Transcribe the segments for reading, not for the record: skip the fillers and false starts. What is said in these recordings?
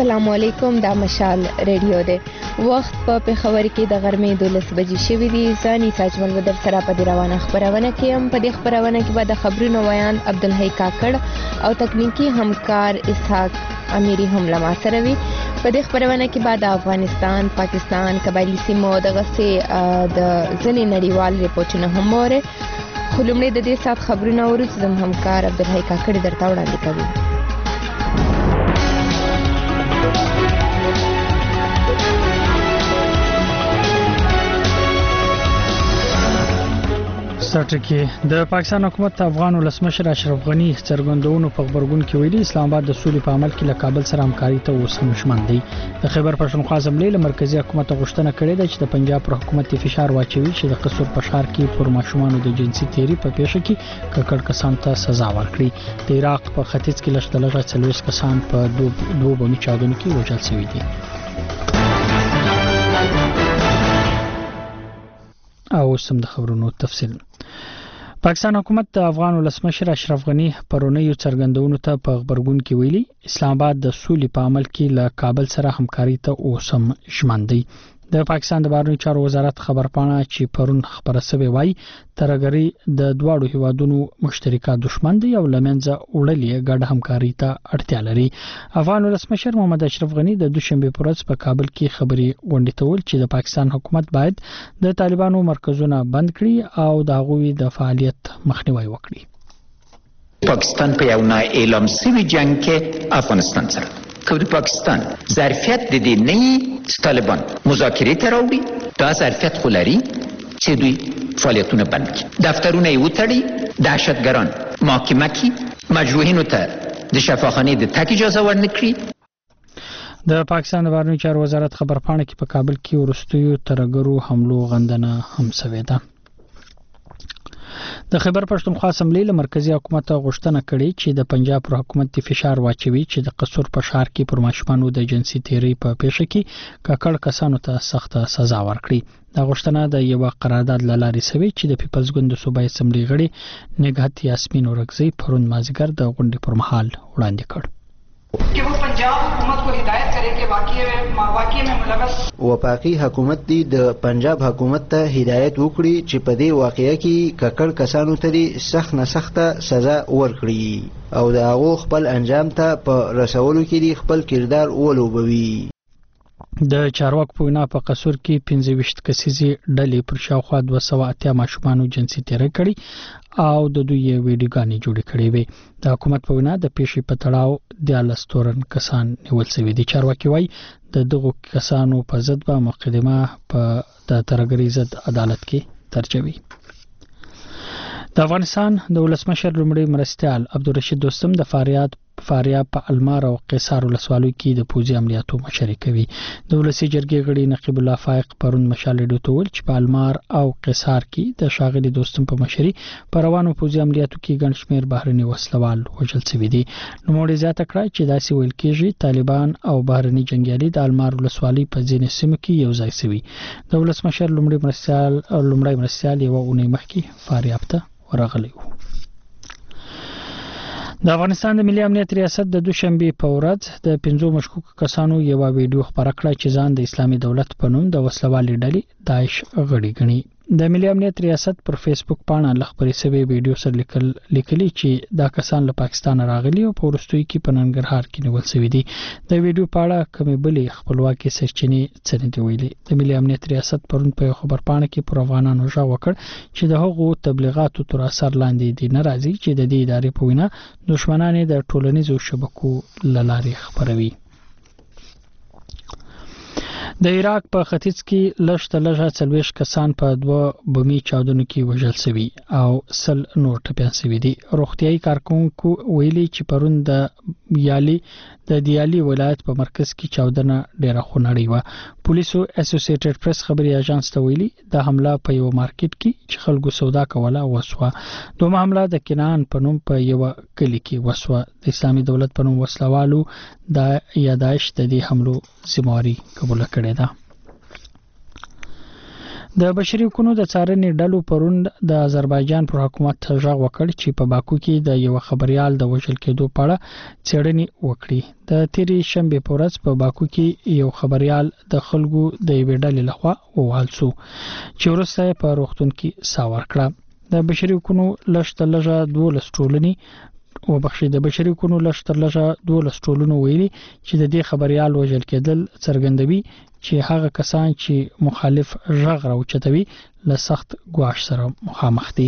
السلام علیکم، دا مشال ریډیو دی. وخت په پېښور کې د غرمې 12 بجې شوي دي. ځاني ساجمل ودر سره په دې روانه خبرونه کې هم. په دې خبرونه کې به د خبرونو ویان عبدالحی کاکړ او تکنیکی همکار اسحاق امیری هم له ما سره وي. په دې خبرونه کې به د افغانستان، پاکستان، قبایلی سیمو دغه سي د ځینې نړیوال ریپورتونه هم وره. خو لومړی د دې سات خبرونه ورته زم همکار عبدالحی کاکړ درته وړاندې کوي. سرټکی د پاکستان حکومت افغان ولسمشر اشرف غنی څرګندونو په خبرګون کې ویلي اسلام آباد د سولې په عمل کې له کابل سره همکاري ته اوس هم ژمن دی. د خیبر پښتونخوا اسمبلی له مرکزی حکومت غوښتنه کړې ده چې د پنجاب پر حکومت فشار واچوي چې د قصور په ښار کې پر ماشومانو د جنسي تیری په پیښه کې ککړ کسان ته سزا ورکړي. د عراق په ختیځ کې لږ 40 کسان په دوه بمي چاودنو کې وژل شوي دي. او سم د خبرونو تفصیل. پاکستان حکومت د افغان ولسمشر اشرف غنی پرونیو څرګندونو ته په خبرګون کې ویلي اسلام آباد د سولې په عمل کې له کابل سره همکاري ته اوسم ژمن دی. د پاکستان د بهرنیو چارو وزارت خبرپاڼه چې پرون خبره شوې وای ترګری د دواړو هیوادونو مشترکه دښمن دی او لمنځه وړلې ګډ همکاري ته اړتیا لري. افغان ولسمشر محمد اشرف غنی د دوشنبه پر ورځ په کابل کې خبري غونډه تول چې د پاکستان حکومت باید د طالبانو مرکزونه بند کړي او د هغوی د فعالیت مخنیوي وکړي. پاکستان په یو نه اعلان شوی جنگ کې افغانستان سره کوي. پاکستان ظرفیت د دې نه طالبان مذاکره ته راوړي، دا ظرفیت خو لري چې دوی فعالیتونه بند کړي، دفترونه یې وتړي، دهشتګران محاکمه کړي، مجروحینو ته د شفاخانې د تګ اجازه ورنکړي. د پاکستان د بهرنیو چارو وزارت خبرپاڼه کې په کابل کې وروستیو ترګرو حملو غندنه هم شوې ده. د خیبر پښتونخوا اسمبلی له مرکزی حکومت غوښتنه کړې چې د پنجاب پر حکومت فشار واچوي چې د قصور په ښار کې پر ماشومانو د جنسي تیری په پیښه کې ککړ کسانو ته سخته سزا ورکړي. دا غوښتنه د یو قرارداد لارې سوي چې د پیپلز ګوند د صوبایي اسمبلی غړي نګهت یاسمین اورګزی پرون مازیګر د غونډې پر مهال وړاندې کړ कि वो पंजाब हुकूमत को हिदायत करे कि वाकई में मुलवस وفاقي حکومت دی د پنجاب حکومت ته هدایت وکړي چې په دې واقعیا کې ککړ کسانو ته سخت نه سخته سزا ورکړي او د هغه خپل انجام ته په رسولو کې خپل کردار ولوبوي. د چارواکو په وینا په قصور کې 25 کسیزې ډلې پر شاوخوا 280 ماشومانو جنسي تیری کړي او د دوی ویډیوګانې جوړې کړې وي. د حکومت په وینا د پیښې په تړاو د لستورن کسان نیول شوي دي. چارواکي وایي د دغو کسانو په ضد به مقدمه په د ترګری ضد عدالت کې ترجوي. د افغانستان د ولسمشر لومړی مرستیال عبدالرشید دوستم د فاریاب په المار او قیصار ولسوالۍ کې د پوځي عملیاتو مشري کوي. د ولسی جرګې غړي نقیب الله فائق پرون مشال ډوتول چې په المار او قیصار کې د شاغلي دوستم په مشري پر روانو پوځي عملیاتو کې ګڼ شمېر بهرني وسلوال وژل شوي دي. نوموړي زیاته کړه چې داسې ویل کېږي طالبان او بهرني جنگیالي د المار ولسوالۍ په ځینې سیمو کې یو ځای شوي. د ولسمشر لومړی مرستیال یو اونۍ مخکې فاریاب ته ورغلی و. د افغانستان د ملي امنیت ریاست د دوشنبه په ورځ د 5 مشکوک کسانو یو ویډیو خبره کړه چې ځان د اسلامي دولت په نوم د وسلوالې ډلې داعش غړي ګڼي. د ملي امنیت ریاست پر فیسبوک پاڼه لخبري سوي ویډیو سره لیکلي چې دا کسان له پاکستان راغلي او په ورستوي کې په ننګرهار کې نیول شوي دي. د ویډیو په اړه کومې بلې خپلواکي سرچینې څه نه دی ویلي. د ملي امنیت ریاست پرون په خبرپاڼه کې پر افغانانو ژغ وکړ چې د هغو تبلیغاتو تر اثر لاندې دي ناراضي چې د دې ادارې په وینا دښمنان د ټولنیزو شبکو لارې خبروي. د عراق په ختیځ کې لږ 40 کسان په 2 بمي چاودنو کې وژل شوي او 100 نور ټپيان شوي دي. روغتيایي کارکونکو ویلي چې پرون د دیالي ولایت په مرکز کې چاودنه ډیره خونړۍ و. پولیسو اسوسییټډ پریس خبري اژانس ته ویلي د حمله په یو مارکیټ کې چې خلکو سودا کوله وسوه. دوه حمله د کنعان په نوم په یو کلی کې وسوه. د اسلامي دولت په نوم وسلوالو د یادایش د دې حملو ذمہواری قبول کړې ده. د بشري حقوقو د څارنې ډلو پرون د آذربایجان پر حکومت ژغ وکړ چې په باکو کې د یو خبريال د وژل کېدو په اړه څېړنې وکړي. د تیرې شنبه په ورځ په باکو کې یو خبريال د خلکو د یوې ډلې لخوا ووهل شو چې وروسته په روغتون کې ساه ورکړه. د بشري حقوقو لږ 12 ټولنې د بشري حقوقو لږ 12 ټولنو ویلي چې د دې خبريال وژل کېدل څرګندوي چې هغه کسان چې مخالف ژغ راوچتوي له سخت ګواښ سره مخامخ دي.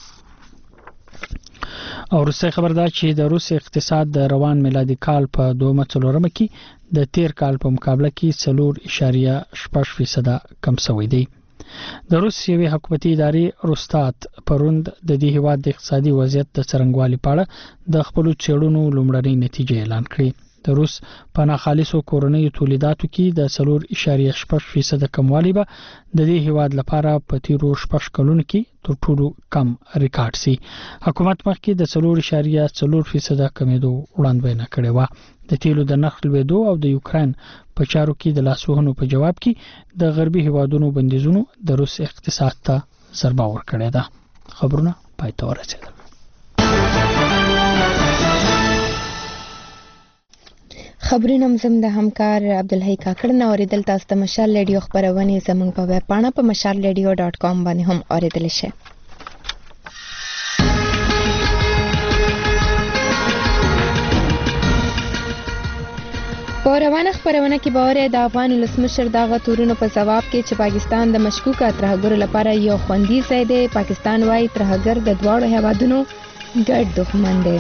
او روسي خبر ده چې د روس اقتصاد د روان میلادي کال په 2024 کې د تیر کال په مقابله کې 4.8% کم شوی دی. د روسیې حکومتي ادارې روستات پروند د دې هیواد د اقتصادي وضعیت د څرنګوالي په اړه د خپل چېړونو لومړنۍ نتیجې اعلان کړې. د روس په ناخالصو کورنیو تولیداتو کې د 4.8% کموالی به د دې هیواد لپاره په تیرو 6 کلونو کې تر ټولو کم ریکارډ سي. حکومت مخکې د 4.4% کمیدو وړاندوینه کړې و. د تیلو د نرخ لوړېدو او د یوکرين په چارو کې د لاسوهنو په جواب کې د غربي هیوادونو بندیزونو د روس اقتصاد ته ضربه ورکړې ده. خبرونه پای ته ورسېدل. خبرونه زم د همکار عبدالحی کاکړ نه اوریدل. تاسو ته مشال ریډیو خبرونه زموږ په ویب پاڼه په mashalradio.com باندې هم اوریدل شئ. په روانه خبرونه کې باور د افغان ولسمشر دغه تورونو په جواب کې چې پاکستان د مشکوکه ترهګرو لپاره یو خوندي ځای دی. پاکستان وايي ترهګر د دواړو هیوادونو ګډ دښمن دی.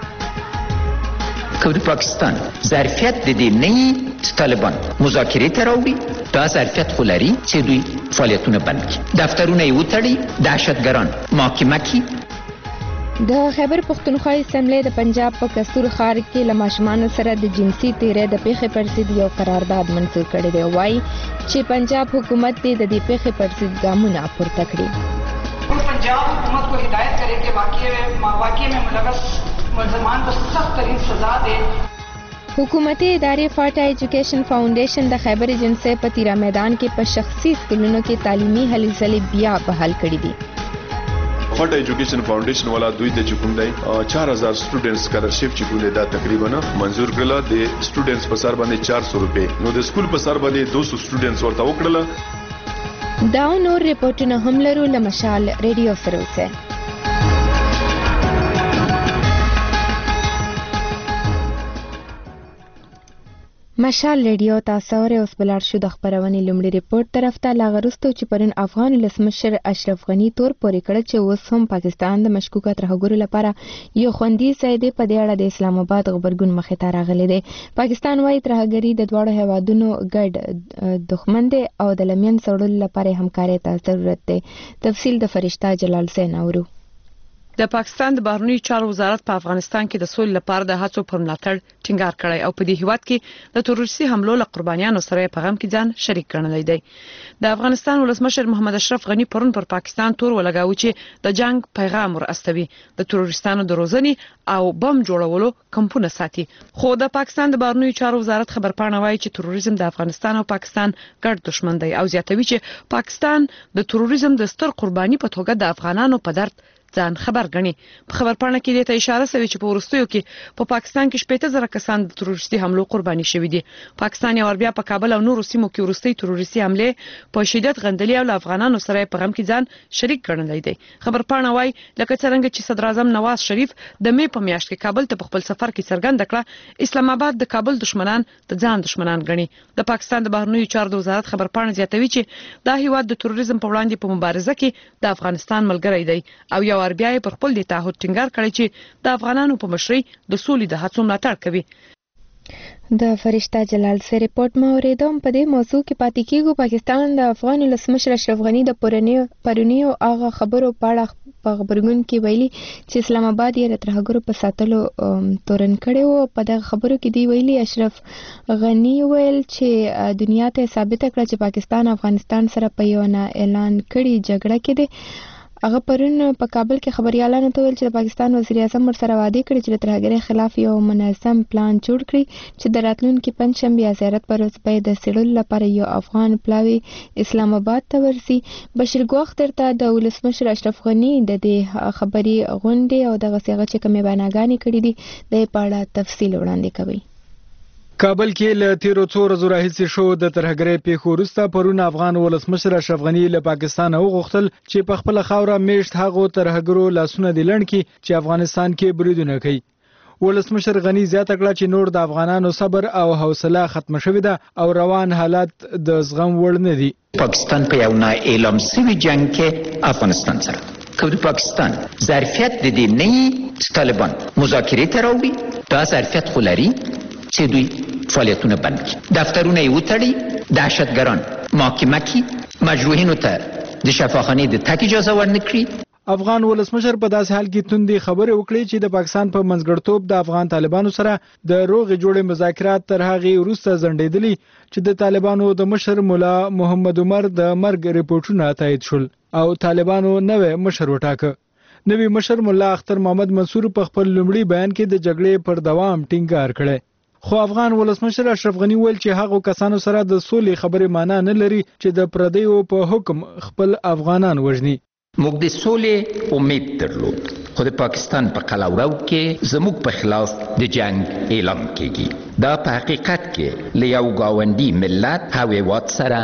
که پاکستان ظرفیت د دې نه طالبان مذاکرې ته راوړي دا ظرفیت خو لري چې دوی فعالیتونه بند کړي، دفترونه یې وتړي، دهشتګران محاکمه کړي. د خیبر پختونخوا اسمبلی د پنجاب په کستور ښار کې له ماشومانو سره د جنسي تیرې د پیښې پر ضد یو قرارداد منظور کړی دی. وایي چې پنجاب حکومت د دې پیښې پر ضد ګامونه پورته کړي. पंजाब हुकूमत को हिदायत करे कि वाकये में मुलव्वस मुलजमान को सख्त तरीन सजा दे. حکومتي ادارې فاټا ایجوکیشن فاونډیشن د خیبر ایجنسی په تیرا میدان کې په شخصي سکولونو کې تعلیمي هلې ځلې بیا بحال کړي دي. فاټا ایجوکیشن فاونډیشن والا دوی ته چې کوم دی 4000 سټوډنټس سکالرشپ چې کوم دی دا تقریبا منزور کړل. د سټوډنټس په سر باندې 400 روپے، نو د سکول په سر باندې 200 سټوډنټس ورته وکړل. دا نور ریپورتونه هم لرو له مشال ریډیو سره اوسه. مشال ریډیو تاسو اوس بلار شو د خبرونې لومړي ریپورت طرف ته لاغرستو چې پرون افغان ولسمشر اشرف غنی تور پورې کړ چې اوس هم پاکستان د مشکوکه ترهګرو لپاره یو خوندي ځای دی. په دې اړه د اسلام آباد خبرګون مخې ته راغلی دی. پاکستان وايي ترهګري د دواړو هیوادونو ګډ دښمن دی او د لمن سړلو لپاره همکاري ته ضرورت دی. تفصیل د فرشتہ جلال حسین اورو. د پاکستان د بهرنی چارو وزارت په افغانستان کې د سولې لپاره د هڅو پر ملاتړ ټینګار کړی او په دې هیواد کې د تروریستي حملو له قربانیانو سره په غم کې ځان شریک ګڼلی دی. د افغانستان ولسمشر محمد اشرف غنی پرون پر پاکستان تور ولګاوه چې د جنگ پیغام ورستوي، د تروریستانو د روزنې او بم جوړولو کمپونه ساتي. خو د پاکستان د بهرنی چارو وزارت خبرپاڼه وايي چې تروریزم د افغانستان او پاکستان ګډ دښمن دی او زیاتوي چې پاکستان د تروریزم د ستر قرباني په توګه د افغانانو په درد ځان خبر غني. په خبرپاڼه کې د اشاره شوی چې په ورستیو کې په پاکستان کې 15000 کسان د تروریستي حملو قرباني شوي دي. پاکستان یو بیا په کابل او نورو سیمو کې ورستي تروریستي حمله په شدت غندلي او افغانانو سره په غم کې ځان شریک ګڼلی دی. خبرپاڼه وايي لکه څنګه چې صدر اعظم نواز شریف د می په میاشت کې کابل ته په خپل سفر کې څرګنده کړه اسلام آباد د کابل دشمنان د ځان دشمنان ګڼي. د پاکستان د بهرنی چارو وزارت خبرپاڼه زیاتوي چې دا هیواد د تروریزم په وړاندې په مبارزه کې د افغانستان ملګری دی او یو بیا پر خپل د تعهد ټینګار کړی چې د افغانانو په مشرۍ د سولې د هڅو ملاتړ کوي. د فرشتہ جلال سے ریپورت ما اوریدم. په دې موضوع کې پاتې کېږو. پاکستان د افغان ولسمشر اشرف غنی د پرونیو هغه خبرو په اړه په خبرګون کې ویلي چې اسلام آباد یې ترهګرو په ساتلو تورن کړی و. په دغه خبرو کې دی ویلي اشرف غنی ویل چې دنیا ته ثابت کړه چې پاکستان افغانستان سره په یو نه اعلان کړي جګړه کې دی هغه پرون په کابل کې خبريالانو ته ویل چې د پاکستان وزیر اعظم ورسره وعده کړې چې د ترهګرۍ خلاف یو منظم پلان جوړ کړي چې د راتلونکي پنځشنبه یا زیارت پر ورځ به د سړول لپاره یو افغان پلاوی اسلام آباد ته ورسي. بشیر ګو اختر ته د ولسمشر اشرف غنی د دې خبري غونډې او د غسیغه چې کومه بیانګانی کړې دي د پاړه تفصیل وړاندې کوي. کابل کې له تیرو څو ورځو راهیسې شو د ترهګرۍ پیښو وروسته پرون افغان ولسمشر اشرف غنی له پاکستان وغوښتل چې په خپل خاوره میشت هغو ترهګرو لاسونه دي لړن کې چې افغانستان کې بریدونه کوي. ولسمشر غنی زیاته کړه چې نور د افغانانو صبر او حوصله ختم شوې ده او روان حالات د زغم وړ نه دي. پاکستان په یو نا اعلام شوی جنگ کې افغانستان سره کوم پاکستان ظرفیت د دې نه طالبان مذاکره ته راوړي دا ظرفیت خلري چې دوی فعالیتونه بند کړي دفترونه یې وتړي دهشتګران محاکمه کړي مجروحینو ته د شفاخانه د تک اجازه ورنکړي. افغان ولسمشر په داسې حال کې توندې خبرې وکړې چې د پاکستان په منځګړتوب د افغان طالبانو سره د روغې جوړې مذاکرات تر هغې وروسته ځنډېدلي چې د طالبانو د مشر مولا محمد عمر د مرګ ریپورټونه تایید شول او طالبانو نوې مشر وټاکه. نوې مشر مولا اختر محمد منصور په خپل لومړي بیان کې د جګړې پر دوام ټینګار کړی. خو افغان ولسمشر اشرف غنی ویل چې هغه کسانو سره د سولې خبرې معنا نه لري چې د پردیو په حکم خپل افغانان وژني. موږ د سولې امید درلود خو د پاکستان په قلاوراو کې زموږ په خلاف د جنگ اعلان کیږي. دا په حقیقت کې له یو گاونډي ملت هیواد سره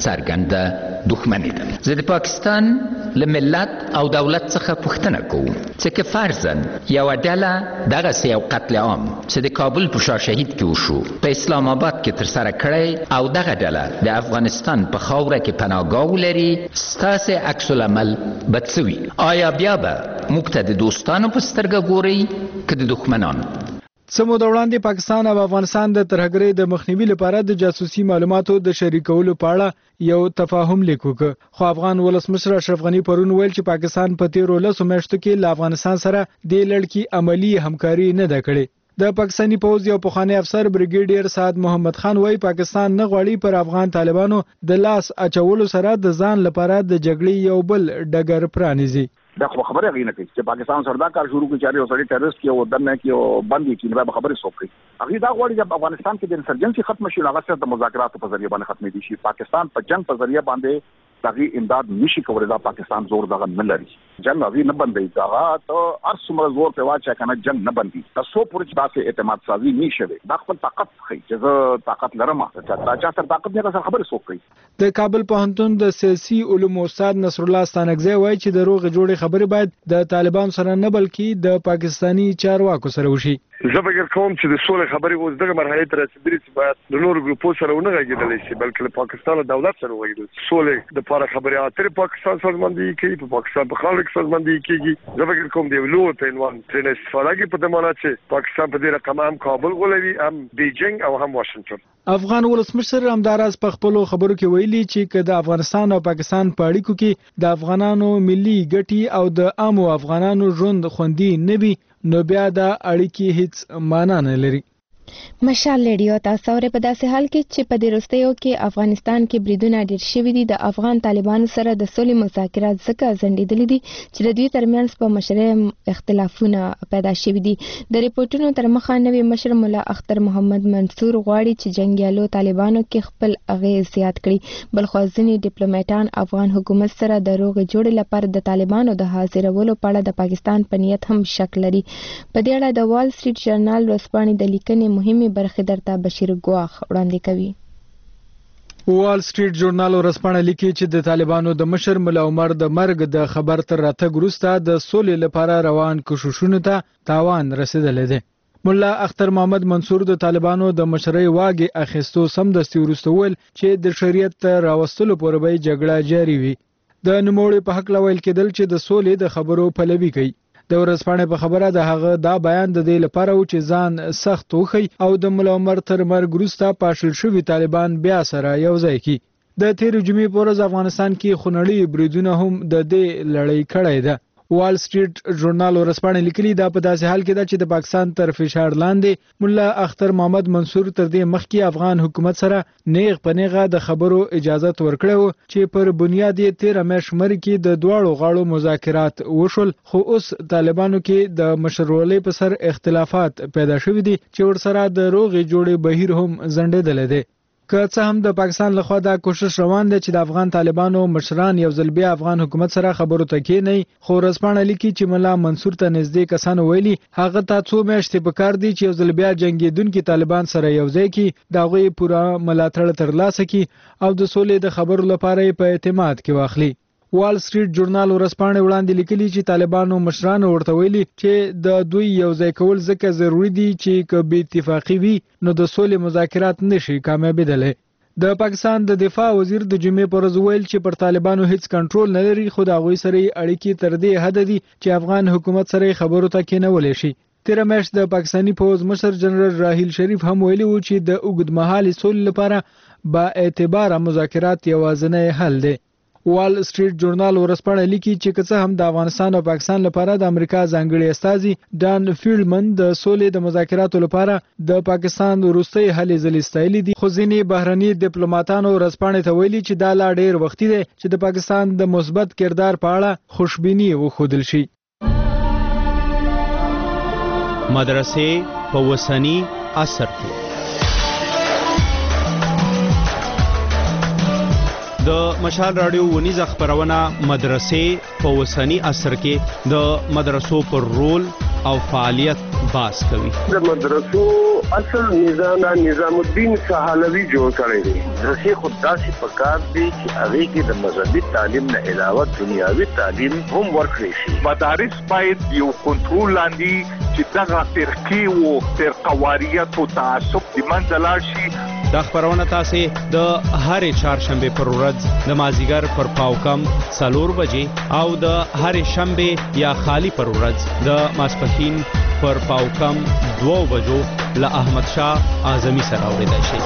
څرګنده دښمني ده. زه د پاکستان له ملت او دولت څخه پوښتنه کوم چې که فرضاً یو ډله دغسې یو قتل عام چې د کابل په شاه شهید کې وشو په اسلام آباد کې ترسره کړی او دغه ډله د افغانستان په خاوره کې پناهګاه ولري ستاسې عکس العمل به څه وي؟ آیا بیا به موږ ته د دوستانو په سترګه ګورئ که د دښمنانو؟ څه موده وړاندې پاکستان او افغانستان د ترهګرۍ د مخنیوي لپاره د جاسوسي معلوماتو د شریکولو په اړه یو تفاهم لیک وکړ. خو افغان ولسمشر اشرف غنی پرون ویل چې پاکستان په تیرو 10 میاشتو کې له افغانستان سره د لړکی عملی همکاري نه ده کړې. د پاکستاني پوځ یو پخوانی افسر بریګیډیر سعد محمد خان وایي پاکستان نه غواړي پر افغان طالبانو د لاس اچولو سره د ځان لپاره د جګړې یو بل ډګر پرانیزي. دا خبره غوښنه کوي چې پاکستان سره دا کار شروع کړي چې یو سړی ټیرریست کې او دنه کې او باندې کې نه به خبره سوکړي. هغه دا غواړي چې افغانستان کې د انسرجنسي ختم شي هغه سره د مذاکراتو په ذریعہ باندې ختمې دي شي. پاکستان په جنگ په ذریعہ باندې دغه امداد نشي کولای. دا پاکستان زور دغه نه لري. جنگ هغه نه بندي دا ته هر څومره زور په واچا کنه جنگ نه بندي. تاسو پورې داسې اعتماد سازي نشي. دا خپل طاقت خي چې زه طاقت لرم چې چا سره طاقت نه سره خبره سوکړي. د کابل پوهنتون د سیاسي علومو استاد نصر الله ستانکزی وایي چې د روغې جوړې خبرې باید د طالبان سره نه بلکې د پاکستانی چارواکو سره وشي. زه فکر کوم چې د سولې خبرې اوس دغه مرحله ته رسیدلې چې باید د نورو ګروپونو سره ونه غږیدل شي بلکې له پاکستان او دولت سره وغږیدل. سولې د لپاره خبرې اترې پاکستان سازماندهي کوي په پاکستان په خاوره کې سازماندهي کیږي. زه فکر کوم د لوی پینوان ترې استفاده کوي په دې معنی چې پاکستان په دې رقم هم کابل غولوي هم بیجینګ او هم واشنگټن. افغان ولسمشر همداراز په خپلو خبرو کې ویلي چې که د افغانستان او پاکستان په اړیکو کې د افغانانو ملي ګټې او د عامو افغانانو ژوند خوندي نه وي نو بیا دا اړیکې هیڅ معنا نه لري. مشال ریډیو تاسو په داسې حال کې چې په دې وروستیو کې افغانستان کې بریدونه ډېر شوي دي. د افغان طالبانو سره د سولې مذاکرات ځکه ځنډېدلي دي چې د دوی ترمنځ په مشرع اختلافونه پیدا شوي دي. د ریپورتونو تر مخه نوی مشر مولا اختر محمد منصور غواړي چې جنگیالو طالبانو کې خپل اغیز زیات کړي. بل خو ځینې ډیپلوماټان افغان حکومت سره د روغې جوړې لپاره د طالبانو د حاضرولو په اړه د پاکستان په نیت هم شک لري. په دې اړه د وال سټریټ جرنال ورځپاڼې د لیکنې مهمه برخه درته بشیر ګواخ وړاندې کوي. وال سټریټ جورنال ورځپاڼه لیکي چې د طالبانو د مشر مولا عمر د مرګ د خبر تر راتګ وروسته د سولې لپاره روان کوششونو ته تاوان رسیدلی دی. مولا اختر محمد منصور د طالبانو د مشرۍ واګې اخیستو سمدستي وروسته ویل چې د شریعت ته راوستلو پورې به جګړه جاري وي. د نوموړي په حق ویل کېدل چې د سولې د خبرو پلوي کوي. د ورځپاڼې په خبره د هغه دا بیان د دې لپاره و چې ځان سخت وخی او د مولا عمر تر مرګ وروسته پاشل شوي طالبان بیا سره یو ځای کړي. د تیر جمعې په ورځ افغانستان کې خونړي بریدونه هم د دې لړۍ کړې ده. وال سټریټ ژورنال ورسپانې لیکلي دا په داسې حال کې ده چې د پاکستان تر فشار لاندې مولا اختر محمد منصور تر دې مخکې افغان حکومت سره نیغ په نیغه د خبرو اجازه ورکړو چې پر بنیاد یې 13 مې شمر کې د دواړو غاړو مذاکرات وشول خو اوس طالبانو کې د مشرولۍ په سر اختلافات پیدا شوي دي چې ورسره د روغې جوړې بهیر هم ځنډېدلی دی که څه هم د پاکستان لخوا دا کوشش روان دی چې د افغان طالبانو مشران یو ځل بیا افغان حکومت سره خبرو ته کېني خو ورځپاڼه لیکي چې مولا منصور ته نږدې کسانو ویلي هغه ته څو میاشتې پکار دي چې یو ځل بیا جنگیدونکي طالبان سره یو ځای کړي د هغوی پوره ملاتړ ترلاسه کړي او د سولې د خبرو لپاره یې په اعتماد کې واخلي وال سټریټ ژورنال ورځپاڼه وړاندې لیکلي چې طالبانو مشران ورته ویلي چې د دوی یو ځای کول ځکه ضروری دي چې که بې اتفاقي وي نو د سولې مذاکرات نشي کامیابیدلی د پاکستان د دفاع وزیر د جمعې پر ورځ ویل چې پر طالبانو هیڅ کنټرول نه لري خو د هغوی سره اړیکې تر دې حد دي چې افغان حکومت سره خبرو ته کېنولی شي 13 میاشت د پاکستانی پوز مشر جنرال راحیل شریف هم ویلي و چې د اوږدمهالې سولې لپاره با اعتباره مذاکرات یوازینی حل دی وال سټریټ ژورنال ورسپاڼه لیکي چې که څه هم د افغانستان او پاکستان لپاره د امریکا ځانګړي استازي ډان فیلډمن د سولې د مذاکراتو لپاره د پاکستان وروستۍ هلې ځلې ستایلې دي خو ځینې بهرني ډیپلوماټانو ورسپاڼې ته ویلي چې دا لا ډېر وختي دی چې د پاکستان د مثبت کردار په اړه خوشبیني وښودل شي مدرسې په وسنی عصر کې د مشال رادیو ونیزه خبرونه مدرسې په وسنی عصر کې د مدرسو پر رول او فعالیت باس کوي د مدرسو اصل نظام الدین سهالوی جوړ کړی دی مدرسې خود داسې پکار دی چې هغه کې د مذهبي تعلیم نه علاوه دنیاوي تعلیم هم ورکړي شي مدارس باید یو کنټرول لاندې چې دغه فرقي او فرقواریت او تعصب د منځ لاړ شي دا خبرونه تاسو د هرې چهارشنبه پر ورځ د مازیګر پر پاوکم 4 بجې او د هرې شنبه یا خالی پر ورځ د ماسپښین پر پاوکم 2 بجو له احمد شاه اعظمي سره اوریدای شي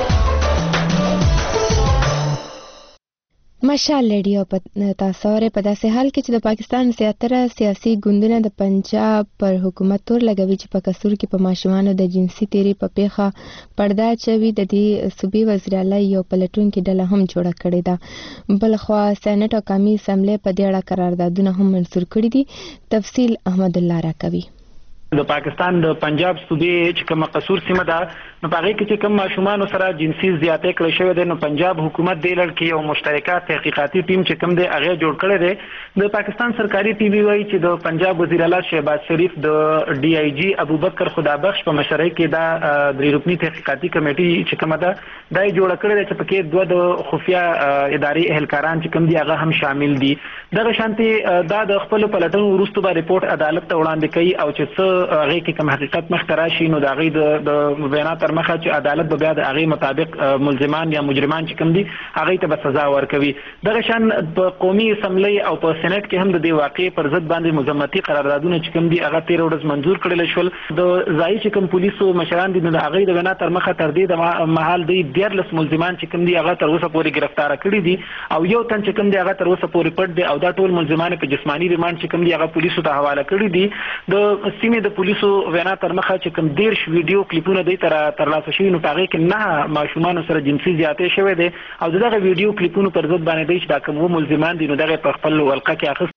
مشال ریډیو په تاسو په داسې حال کې چې د پاکستان زیاتره سیاسي ګوندونه د پنجاب پر حکومت تور لګوي چې په قصور کې په ماشومانو د جنسي تیری په پیخه پرده چوي د دې صوبې وزیر اعلی یو پلټونکو ډله هم جوړه کړې ده بلخوا سېنات او قومي اسمبلی په دې اړه قراردادونه هم منسور کړي دي تفصیل احمد الله راکوي د پاکستان د پنجاب صوبې چې کوم قصور سیمه ده نو په هغه کې چې کوم ماشومان سره جنسي زیاتې کړې شوې ده نو پنجاب حکومت د لړ کې یو مشترکه تحقیقاتي ټیم چې کوم دی هغه جوړ کړی دی د پاکستان سرکاري ټي وي وايي چې د پنجاب وزیر اعلی شهباز شریف د ډي آی جی ابوبکر خدابخش په مشرۍ کې دا درې رکنی تحقیقاتي کمیټي چې کومه ده دا جوړ کړی دی چې پکې دوه د خفیا اداري اهلکاران چې کوم دي هغه هم شامل دي دغه شانتي دا د خپل پلټنو وروسته به ریپورت عدالت ته وړاندې کوي او چې هغه کې کوم حقیقت مخ تراشي نو دا غي د بیانات تر مخه چې عدالت به بیا د هغه مطابق ملزمان یا مجرمان چې کوم دي هغه ته به سزا ورکوي دغه شان په قومي اسمبلی او په سېنات کې هم د دې واقعي پر ضد باندې مذمتي قراردادونه چې کوم دي هغه 13 ورځې منزور کړل شول د ځای چې کوم پولیسو مشران دي نو هغه د بیانات تر مخه تر دې د محل دی 14 ملزمان چې کوم دي هغه تر اوسه پورې گرفتار کړي دي او یو تن چې کوم دي هغه تر اوسه پورې پټ دي او دا ټول ملزمان په جسمانی ریماند چې کوم دي هغه پولیسو ته حواله کړي دي د سیمې د پولیسو وینا تر مخه چې کوم 13 ویډیو کلیپونه دی تر لاسه شوی نو هغه کې نه ماشومان سره جنسي زیاتې شوی دي او دغه ویډیو کلیپونه پر ضد باندې دی چې دا کوم ملزمان دي نو دغه په خپل ولقه کې اخیست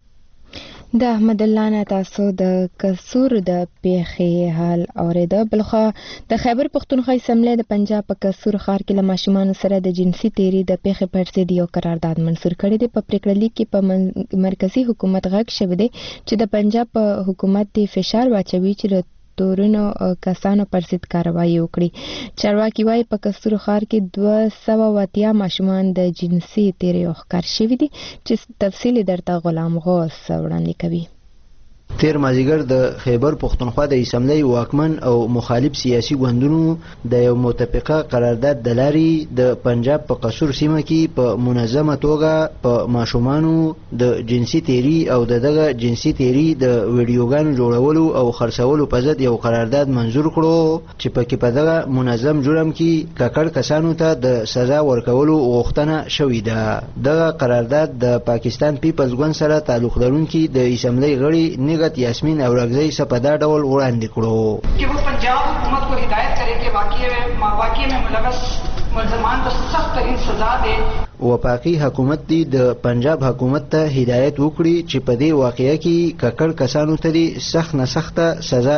د احمد الله نه تاسو د قصور د پیښې حال اوریده بلخوا د خیبر پختونخوا اسمبلی د پنجاب په قصور ښار کې له ماشومان سره د جنسي تیری د پیښې پر ضد یو قرارداد منسور کړی دی په پریکړه لیک کې په مرکزی حکومت غږ شوی دی چې د پنجاب په حکومت دی فشار واچوي چې تورونو کسانو پر ضد کاروایی وکړي چارواکي وايي په قصور ښار کې 280 ماشومان د جنسي تیری ښکار شوي دي چې تفصیل درته غلام غوث وړاندې کوي تیر مازیګر د خیبر پښتونخوا د اسمبلی واکمن او مخالف سیاسي ګوندونو د یو متفقه قرارداد د لارې د پنجاب په قصور سیمه کې په منظمه توګه په ماشومانو د جنسي تیری او دغه جنسي تیری د ویډیوګانو جوړولو او خرڅولو په ضد یو قرارداد منظور کړو چې پکې په دغه منظم جرم کې ککړ کسانو ته د سزا ورکولو غوښتنه شوې ده. دغه قرارداد د پاکستان پیپلز ګوند سره تعلق لرونکي د اسمبلی غړي نګت یاسمین اورګزئی څخه په دا ډول وړاندې کړو कि वो पंजाब हुकूमत को हिदायत करे कि वाक़ये में मुलव्वस मुलजमान को सख्त तरीन सजा दे. وفاقي حکومت دی د پنجاب حکومت ته هدایت وکړي چې په دې واقعیا کې ککړ کسانو ته سخت نه سخته سزا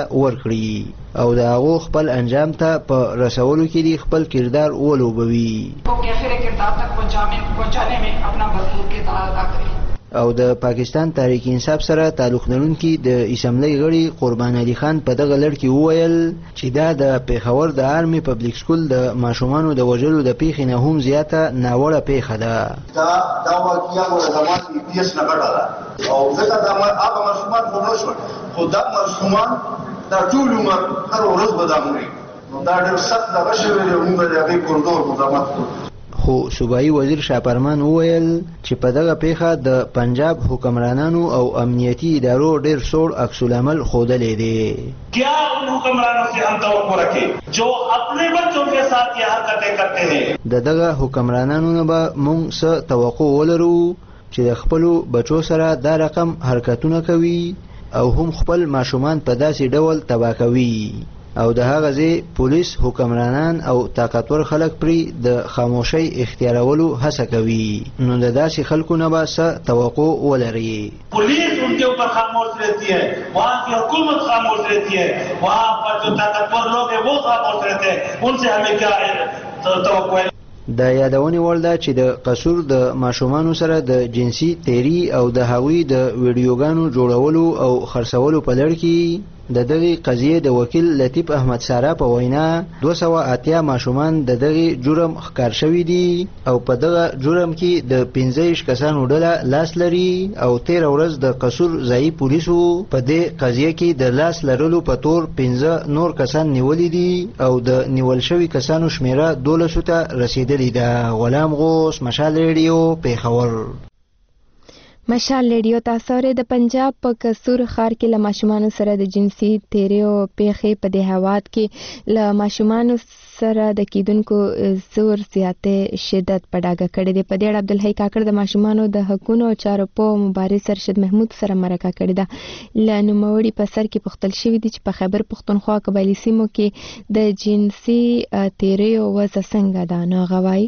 ورکړي او د هغو خپل انجام ته په رسولو کې خپل کردار ولوبوي او کیفر کردار تک پہنچانے میں اپنا بھرپور کردار ادا کرے. او د پاکستان تحریک انصاف سره تعلق لرونکي د اسمبلی غړي قربان علي خان په دغه لړ کې وویل چې دا د پیښور د آرمي پبلک سکول د ماشومانو د وژلو د پیښې نه هم زیاته ناوړه پیښه ده. دا واقعیا ولدمان پیس نه غټه او ځکه دا هغه ماشومان خو نه شو خو دا ماشومان دا ټول عمر هر ورځ بدامري نو دا ډېر سخت دغه شوی دی موږ د هغې کوردور مقاومت کوو. خو صوبایي وزیر شاپرمان وویل چې په دغه پیښه د پنجاب حکمرانانو او امنیتي ادارو ډېر سوړ عکس العمل ښودلی دی. کیا ان حکمرانوں سے ہم توقع رکھیں جو اپنے بچوں کے ساتھ یہ حرکتیں کرتے ہیں. د دغه حکمرانانو نه به موږ څه توقع ولرو چې د خپلو بچو سره دا رقم حرکتونه کوي او هم خپل ماشومان په داسې ډول تباه کوي او د هغه ځای پولیس حکمرانان او طاقتور خلک پرې د خاموشۍ اختیارولو هڅه کوي نو د داسې خلکو نه به څه توقع ولري. पुलिस उनके ऊपर खामोश रहती है, वहाँ की हुकूमत खामोश रहती है, वहाँ पर जो ताकतवर लोग हैं वो खामोश रहते हैं, उनसे हमें क्या توقع है. د یادونې وړ ده چې د قصور د ماشومانو سره د جنسي تیری او د هغوی د ویډیوګانو جوړولو او خرڅولو په لړ کې د دغه قضیې د وکیل لطیف احمد سارا په وینا 280 ماشومان د دغه جرم ښکار شوي دي او په دغه جرم کې د 15 کسانو ډله لاس لري او 13 ورځ د قصور ځایي پولیسو په دې قضیه کې د لاس لرلو په تور 15 نور کسان نیولي دي او د نیول شوي کسانو شمیره 12 ته رسیدلی ده. غلام غوث، مشال ریډیو، پیښور. مشال ریډیو تاسو لري د پنجاب په قصور ښار کې له ماشومانو سره د جنسي تیریو پیښې په دې هواد کې له ماشومانو سره د کیدونکو زور زیاتې شدت په ډاګه کړی دی. په دې اړه عبدالحی کاکړ د ماشومانو د حقونو چارو په مبارز ارشد محمود سره مرکه کړې ده. له نوموړي په سر کې پوښتل شوي دي چې په خیبر پښتونخوا قبایلي سیمو کې د جنسي تیریو وضع څنګه ده. نو هغه وایي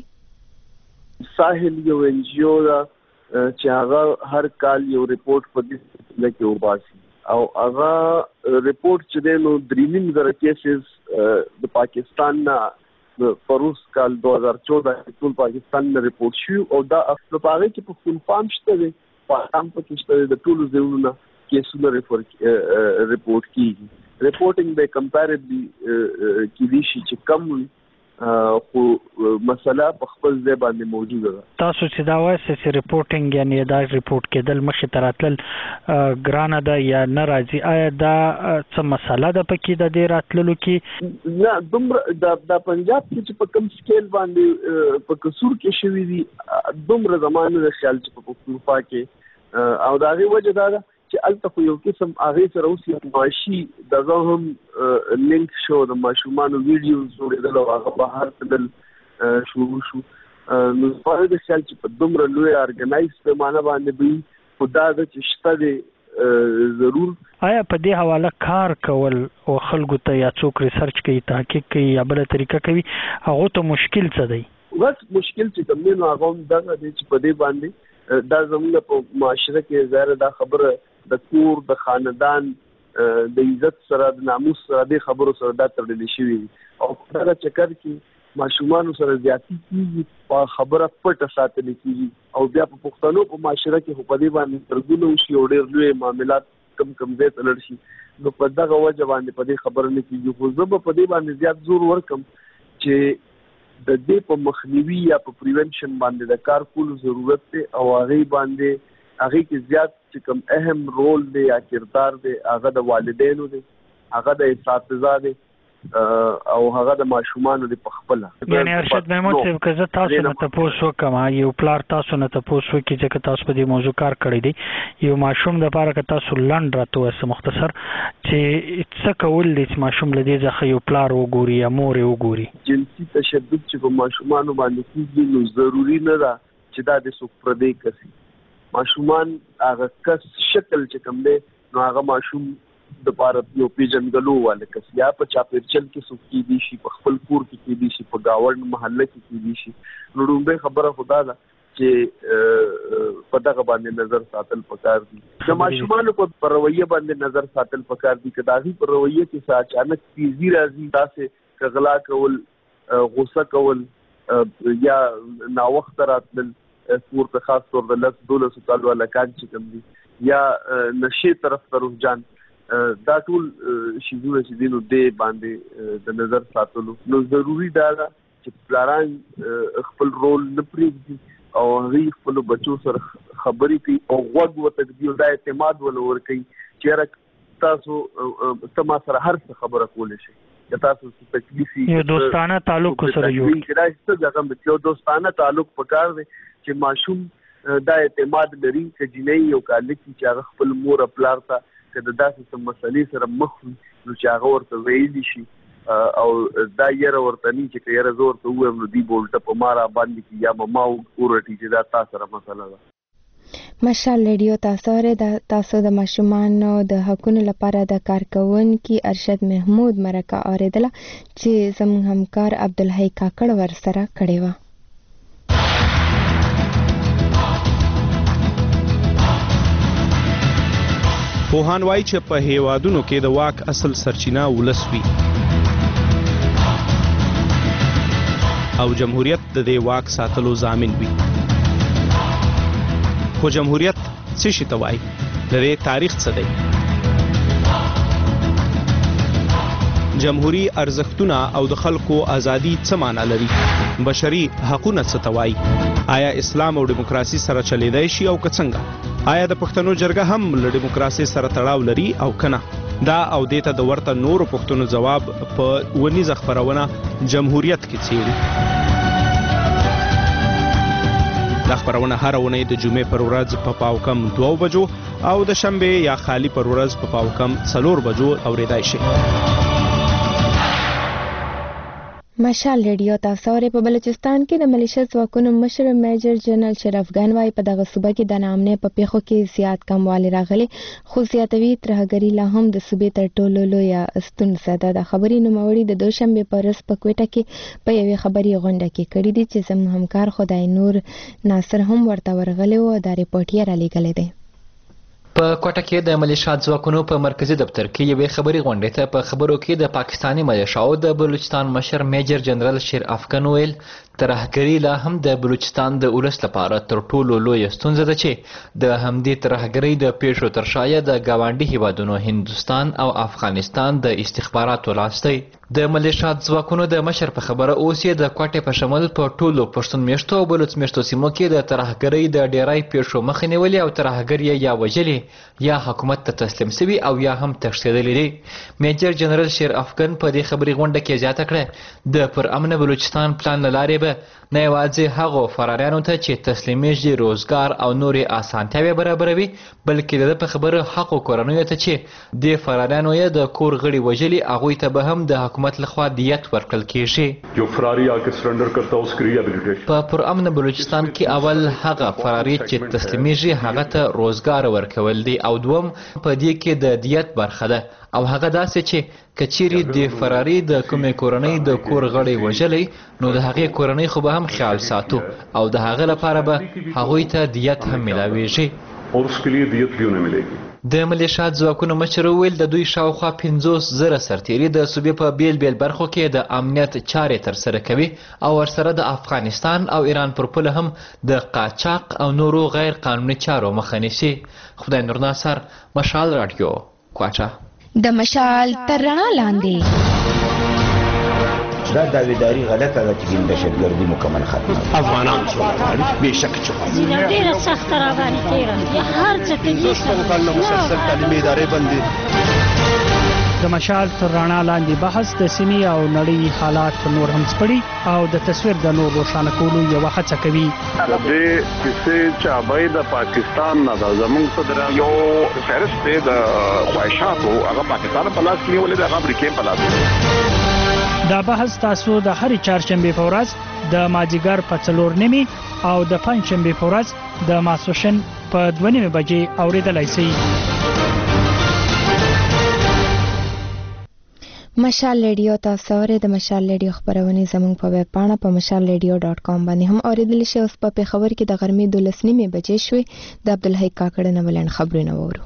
ساحل یو NGO ده چې هغه هر کال یو ریپورت په دې سلسله کې وباسي او هغه ریپورت چې دی نو 3,000 کیسز د پاکستان نه د فروز کال 2014 ټول پاکستان نه ریپورت شو او دا په هغه کې په فول فارم شته دی پاکستان په کې شته د ټولو ځایونو کیسونه ریپورت کیږي. ریپورټینګ به کمپیریټلی کیږي چې کم خو مسله په خپل ځای باندې موجوده ده. تاسو چې دا وایي چې ریپورټینګ یعنی دا ریپورت کېدل مخې ته راتلل ګرانه ده یا نه راځي، آیا دا څه مسله ده پکې د دې راتللو کې؟ نه دومره د پنجاب کې چې په کوم سکیل باندې په قصور کې شوي دي دومره زمانه د خیال چې په پښتونخوا کې او د هغې وجه دا ده چې هلته خو یو قسم هغې سره اوس معاشي دغه هم لینک شو د ماشومانو ویډیوز جوړېدل او هغه بهر تلل شروع شو. نو زما د خیال چې په دومره لوی ارګنایز پیمانه باندې به خو دا ده چې شته دی ضرور. آیا په دې حواله کار کول او خلکو ته یا څوک ریسرچ کوي تحقیق کوي یا بله طریقه کوي هغو ته مشکل څه دی؟ بس مشکل چې کوم دی نو هغه هم دغه دی چې په دې باندې دا زموږ په معاشره کې ظاهره دا خبره د کور د خاندان د عزت سره د ناموس سره د خبرو سره دا تړلې شوي او په دغه چکر کې ماشومانو سره زیاتی کیږي په خبره پټه ساتل کیږي او بیا په پښتنو په معاشره کې په دې باندې ترګونه وشي او ډېر لوی معاملات کم ځای ته لړ شي نو په دغه وجه باندې په دې خبره نه کیږي. خو زه به په دې باندې زیات زور ورکم چې د دې په مخنیوي یا په پریونشن باندې د کار کولو ضرورت دی او هغې باندې هغه کې زیات چې کوم اهم رول دی یا کردار دی هغه د والدینو دی، هغه د اساتذه دی او هغه د ماشومان دی په خپل. یعنی ارشد محمود صاحب که زه تاسو نه تاسو کوم یو پلار تاسو نه تاسو کې چې تاسو په دې موضوع کار کړی دی، یو ماشوم د لپاره که تاسو لنډ راته وسه مختصر چې څه کول دي چې ماشوم لدی ځکه یو پلار وګوري یا مور وګوري. جنسي تشدد چې په ماشومان باندې کیږي نو ضروری نه ده چې دا د څوک پردی کسي. ماشومان هغه کس شکل چې کوم دی نو هغه ماشوم د پاره یو پیژنګلو والا کس یا په چاپیرچل کې څوک کې دي شي، په خپل کور کې دي شي، په گاوند محله کې دي شي. نو رومبه خبره خدا ده چې په دغه باندې نظر ساتل پکار دي. د ماشومان په رویه باندې نظر ساتل پکار دي. کداغي په رویه کې څه اچانک تیزی راځي، تاسو کغلا کول، غوسه کول یا ناوخت راتل، کور ته خاص طور د 12 کال والا کان چې کوم دي یا نشي طرف ته رجحان، دا ټول شیزونه چې دینو دې باندې د نظر ساتلو نو ضروری دا ده چې پلاران خپل رول نه پرېږدي او هغه خپل بچو سره خبرې کوي او غوږ وتږدي او دا اعتماد ولور کوي چې تاسو تما سره هر څه خبره کولی شئ، که تاسو تکلیفي یو دوستانه تعلق سره جوړ کړئ. څه ځکه یو دوستانه تعلق پکار دی چې ماشوم دا اعتماد لري چې جنۍ یو کال کې چې هغه خپل مور پلار ته که د داسې څه مسلې سره مخ نو چې هغه ورته ویلی شي او دا یره ورته نه چې یره زور ته ووایم نو دی بولټه په مارا باندې کې یا ما ورټي چې دا تاسو سره مسله ده. مشال ریډیو تاسو د ماشومانو د حقوقو لپاره د کارکونکي ارشد محمود مرکه اوریدله چې زموږ همکار عبدالحی کاکړ ورسره کړی و. پوهان وایي چې په هیوادونو کې د واک اصل سرچینه ولس وي او جمهوریت د دې واک ساتلو ضامن وي. خو جمهوریت څه شي ته وایي؟ د دې تاریخ څه دی؟ جمهوری ارزښتونه او د خلکو ازادي څه معنا لري؟ بشري حقوقونه څه ته وایي؟ آیا اسلام او دیموکراسي سره چلیدای شي او که څنګه؟ آیا د پښتنو جرګه هم له دیموکراسي سره تړاو لري او کنه؟ دا او دیته د ورته نورو پښتنو جواب په ونیزه خبرونه جمهوریت کې څیړي. دا خبرونه هر ونې د جمعې پر ورځ په پاوکم 2 بجو او د شنبه یا خالی پر ورځ په پاوکم 4 بجو اوریدای شي. مشال ریډیو تاسو په بلوچستان کې د ملیشیا ځواکونو مشر میجر جنرال شرف ګان وايي په دغه صوبه کې د ناامنۍ په پیښو کې زیات کموالی راغلی، خو زیاتوي ترهګري لا هم د صوبې تر ټولو لویه ستونزه ده. د خبري نوموړي د دوشنبه په ورځ په کوټه کې په یوې خبري غونډه کې کړې دي چې زموږ همکار خدای نور ناصر هم ورته ورغلی و. دا ریپورت یې رالیږلی دی. په کوټه کې د ملیشیا ځواکونو په مرکزی دفتر کې یوې خبري غونډې ته په خبرو کې د پاکستاني ملیشیاو د بلوچستان مشر میجر جنرال شیر افغان ویل ترهګري لا هم د بلوچستان د ولس لپاره تر ټولو لویه ستونزه ده چې د همدې ترهګرۍ د پیښو تر شایه د ګاونډي هیوادونو هندوستان او افغانستان د استخباراتو لاس دی. د ملیشیا ځواکونو د مشر په خبره اوس یې د کوټې په شمول په ټولو پښتون میشتو او بلوچ میشتو سیمو کې د ترهګرۍ د ډیرای پیښو مخه نیولې او ترهګر یا وژلي یا حکومت ته تسلیم شوي او یا هم تښتېدلي دي. میجر جنرال شیر افغان په دې خبري غونډه کې زیاته کړه د پر امن بلوچستان پلان له لارې نه یوازې هغو فرارانو ته چې تسلیمیږي روزګار او نورې اسانتیاوې برابروي، بلکې د په خبره حقو کورنیو ته چې د فرارانو یې د کور غړي وژلي هغوی ته به هم د حکومت لخوا دیت ورکړل کیږي. جو فراری آکر سرندر کرتا اس کی ریهابیلیټیشن په پر امن بلوچستان کې اول هغه فراری چې تسلیمیږي هغه ته روزګار ورکول دي او دوم په دې کې د دیت برخه ده او هغه داسې چې کچيري د فراری د کومې کورنۍ د کور غړي وژلي نو د هغې کورنۍ خو به هم خیال ساتو او د هغه لپاره به هغوی ته دیت هم ملاویږي اور اس کے لیے دیت بھی انہیں ملے گی. د ملیشیا ځواکونو مشر ویل د دوی شاوخوا 50,000 سرتیري د صوبې په بیل بیل برخو کې د امنیت چارې ترسره کوي او ورسره د افغانستان او ایران پر پوله هم د قاچاق او نورو غیر قانوني چارو مخه نیسي. خدای نور ناصر، مشال رادیو، کوټه. د مشال تر رڼا لاندې دا داویداری غلطه ده چې دهشتګردي مکمل ختمه افغانان څومره بېشکه چې ډېره سخته راغلې ډېره هر څه ته مسلسل تعلیمي ادارې بندي د مشال تر رڼا لاندې بحث د سیمې او نړۍ حالات نور هم سپړي او د تصویر د نور روښانه کولو یو هڅه کوي. د دې کیسې چابې د پاکستان نه د زموږ صدران یو فهرست دی د خواهشاتو هغه پاکستان په لاس کې نیولې ده، هغه امریکا په لاس. دا بحث تاسو د هرې چهارشنبې په ورځ د مازیګر په 4:30 او د پنځشنبې په ورځ د ماسوشن په 2:30 بجې اوریدلای شئ. مشال ریډیو تاسو اورئ. د مشال ریډیو خبرونه زموږ په ویب پاڼه په mashalradio.com باندې هم اوریدل شئ. اوس په خبر کې د غرمې 12:30 بجې شوې. د عبدالحی کاکړ نه ولن خبرونه وورو.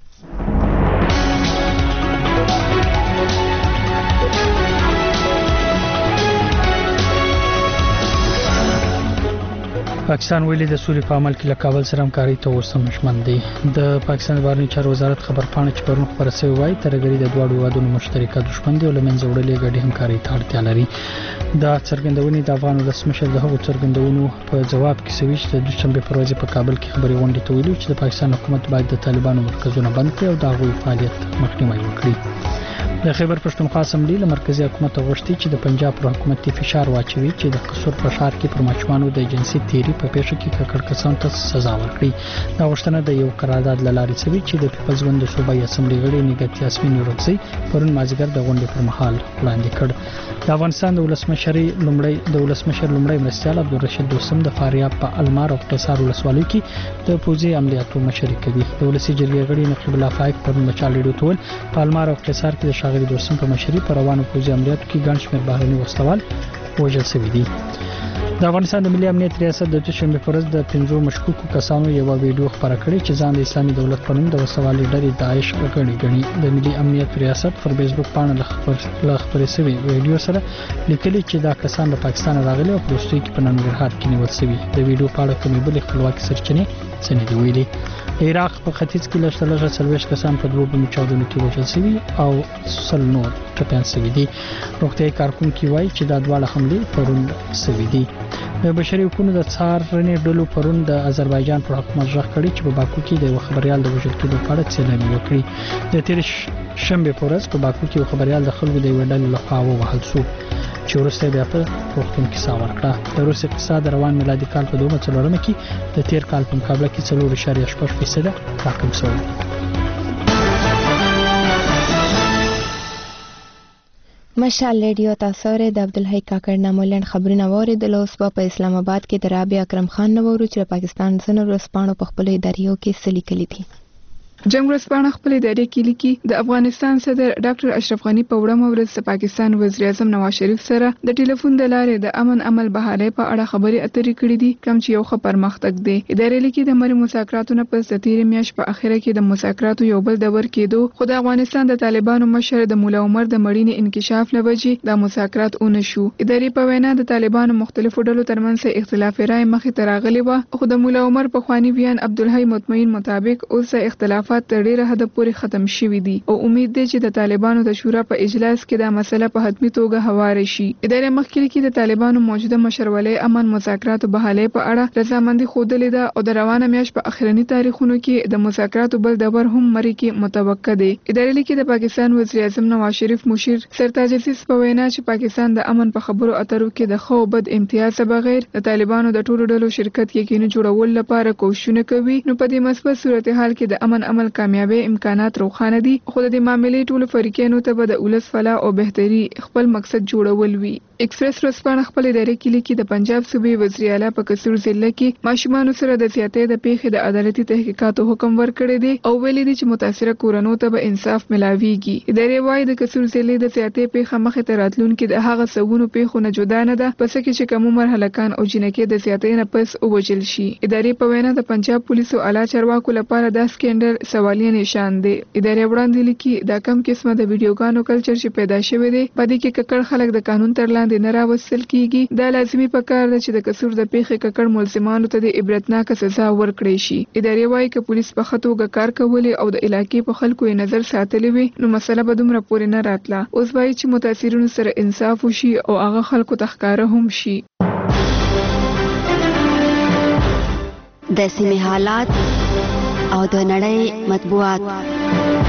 پاکستان ویلي د سولې په عمل کې له کابل سره همکاري ته اوس هم ژمن دی. د پاکستان بهرنی چارو وزارت خبرپاڼه چې پرون خبره شوې وایي ترګری د دوه هیوادونو مشترکه دښمن دی او لمنځه وړلې ګډې همکاري ته اړتیا لري. دا څرګندونې د افغان ولسمشر د هغو څرګندونو په جواب کې شوي چې د دوشنبه پر ورځ په کابل کې خبري غونډې ته ویلي چې د پاکستان حکومت باید د طالبانو مرکزونه بند کړي او د هغوی فعالیت مخنیوي وکړي. د خیبر پښتونخوا اسمبلی له مرکزی حکومت غوښتي چې د پنجاب پر حکومت فشار واچوي چې د قصور په ښار کې پر ماشومانو د جنسي تیری په پیښه کې ککړ کسان ته سزا ورکړي. دا غوښتنه د یو قرارداد له لارې شوې چې د پیپلز ګوند د صوبایي اسمبلی غړي نګهت یاسمین یورغزي پرون مازیګر د غونډې پر مهال وړاندې کړ. د افغانستان د ولسمشر لومړی مرستیال عبدالرشید دوستم د فاریاب په المار او قیصار ولسوالۍ کې د پوځي عملیاتو مشري کوي. د ولسی جرګې غړي نقیب الله فائق پرون مشال ریډیو ته ویل په المار او قیصار کې د ښاغلي دوستم په مشري پر روانو پوځي عملیاتو کې ګڼ شمېر بهرني وسلوال وژل شوي دي. د افغانستان د ملي امنیت ریاست د دوشنبه پر ورځ د 5 مشکوکو کسانو یو ویډیو خبره کړې چې ځان د اسلامي دولت په نوم د وسوالي ډلې داعش غړي. د ملي امنیت ریاست پر فیسبوک باندې له خبرې شوی ویډیو سره لیکلي چې دا کسان د پاکستان راغلي او پروستوي کې په ننګرهار کې نیول شوي. د ویډیو په اړه کومې بلې خپلواکي سرچینې څه نه دی ویلي. عراق په ختیځ کې لږ 40 کسان په دوه بمو چاودنو کې وژل شوي او 100 نور ټپيان شوي دي. روغتیايي کارکونکي وایي چې دا دواړه حملې پرون شوي دي. د بشري حقوقو د څارنې ډلو پرون د آذربایجان پر حکومت ژغ کړی چې په باکو کې د خبريال د وژل کېدو په اړه څېړنه وکړي. د تیر شنبه په ورځ په باکو کې خبريال د خلکو د وډل لخوا ووهل شو چې ورسته بیا په روغتون کې ساور کړه. د روس اقتصاد روان میلادي کال په 2004 کې د تیر کال په مقابله کې 4.8% راکم شوی. مشال ریډیو تاسو ر د عبدالحی کاکړ نامولن خبرونه اوریدل. اوس په اسلام آباد کې د رابعه اکرم خان نورو چې پاکستان سره ورسپانو په خپل اداریو کې سلیکلي دي. جنگ ورځپاڼه خپل ادارې کې لیکي د افغانستان صدر ډاکټر اشرف غنی په وړاندې ورځ د پاکستان وزیر اعظم نواز شریف سره د ټلیفون د لارې د امن عمل بحالې په اړه خبرې اترې کړې دي، کوم چې یو ښه پرمختګ دی. ادارې لیکي د مری مذاکراتو پس د تیر میاشت په اخره کې د مذاکراتو یو بل دور کېدو، خو د افغانستان د طالبانو مشر د مولا عمر د مړینې انکشاف لوجې د مذاکرات اون شو. ادارې په وینا د طالبانو مختلفو ډلو ترمنځ اختلاف رائے مخې ته راغلی و، خو د مولا عمر په خواني بیان عبدالحی مطمئن مطابق اوس اختلافات تر ډیره حد پورې ختم شوي دي او امید دی چې د طالبانو د شورا په اجلاس کې دا مسله په حتمی توګه هواره شي. ادارې مخکې کې د طالبانو موجوده مشرولې امن مذاکراتو بحالې په اړه رضامندي خوده ده او د روانه میاشت په اخرنی تاریخونو کې د مذاکراتو بل دور هم مری کې متوقع دی. ادارې لیکي د پاکستان وزیر اعظم نواز شریف مشیر سرتاج عزیز په وینا چې پاکستان د امن په خبرو اترو کې د خو بد امتیاز بغیر د طالبانو د ټولو ډلو شرکت یقیني جوړول لپاره کوښښونه کوي، نو په دې مثبت صورتحال کې د امن عمل کامیابی امکانات روښانه دي، خو د معاملې ټولو فریقینو ته به د ولس فلاح او بهتري خپل مقصد جوړول وي. ایکسپریس ورځپاڼه خپل ادارې کې لیکي د پنجاب صوبې وزیر اعلی په قصور ضلع کې ماشومان سره د زیاتې د پیښې د عدالتي تحقیقاتو حکم ورکړی دی او ویلي دي چې متاثره کورنو ته به انصاف ملاويږي. ادارې وايي د قصور ضلع د زیاتې پیښه مخې ته راتلونکي د هغه سونو پیښو نه جدا نه ده، پس کې چې کوم مرحلهکان او جنکې د زیاتې نه پس ووجل شي. ادارې په وینا د پنجاب پولیسو اعلی چارواکو لپاره دا سکینډر سوالیه نشان دی. ادارې وړاندې لیکي دا کم قسمه د ویډیوګانو کلچر چې پیدا شوی دی په دې کې ککړ خلک د قانون تر لاندې نه راوستل کیږي. دا لازمي پکار ده چې د قصور د پیښې ککړ ملزمانو ته د عبرتناک سزا ورکړي شي. ادارې وايي چې پولیس په ښه توګه کار کولی او د علاقې په خلکو یې نظر ساتلی وي نو مسله به دومره پورې نه راتله. اوس وايي چې متاثرینو سره انصاف وشي او هغه خلکو ته ښکاره هم شي. د سیمې حالات او د نړۍ مطبوعات.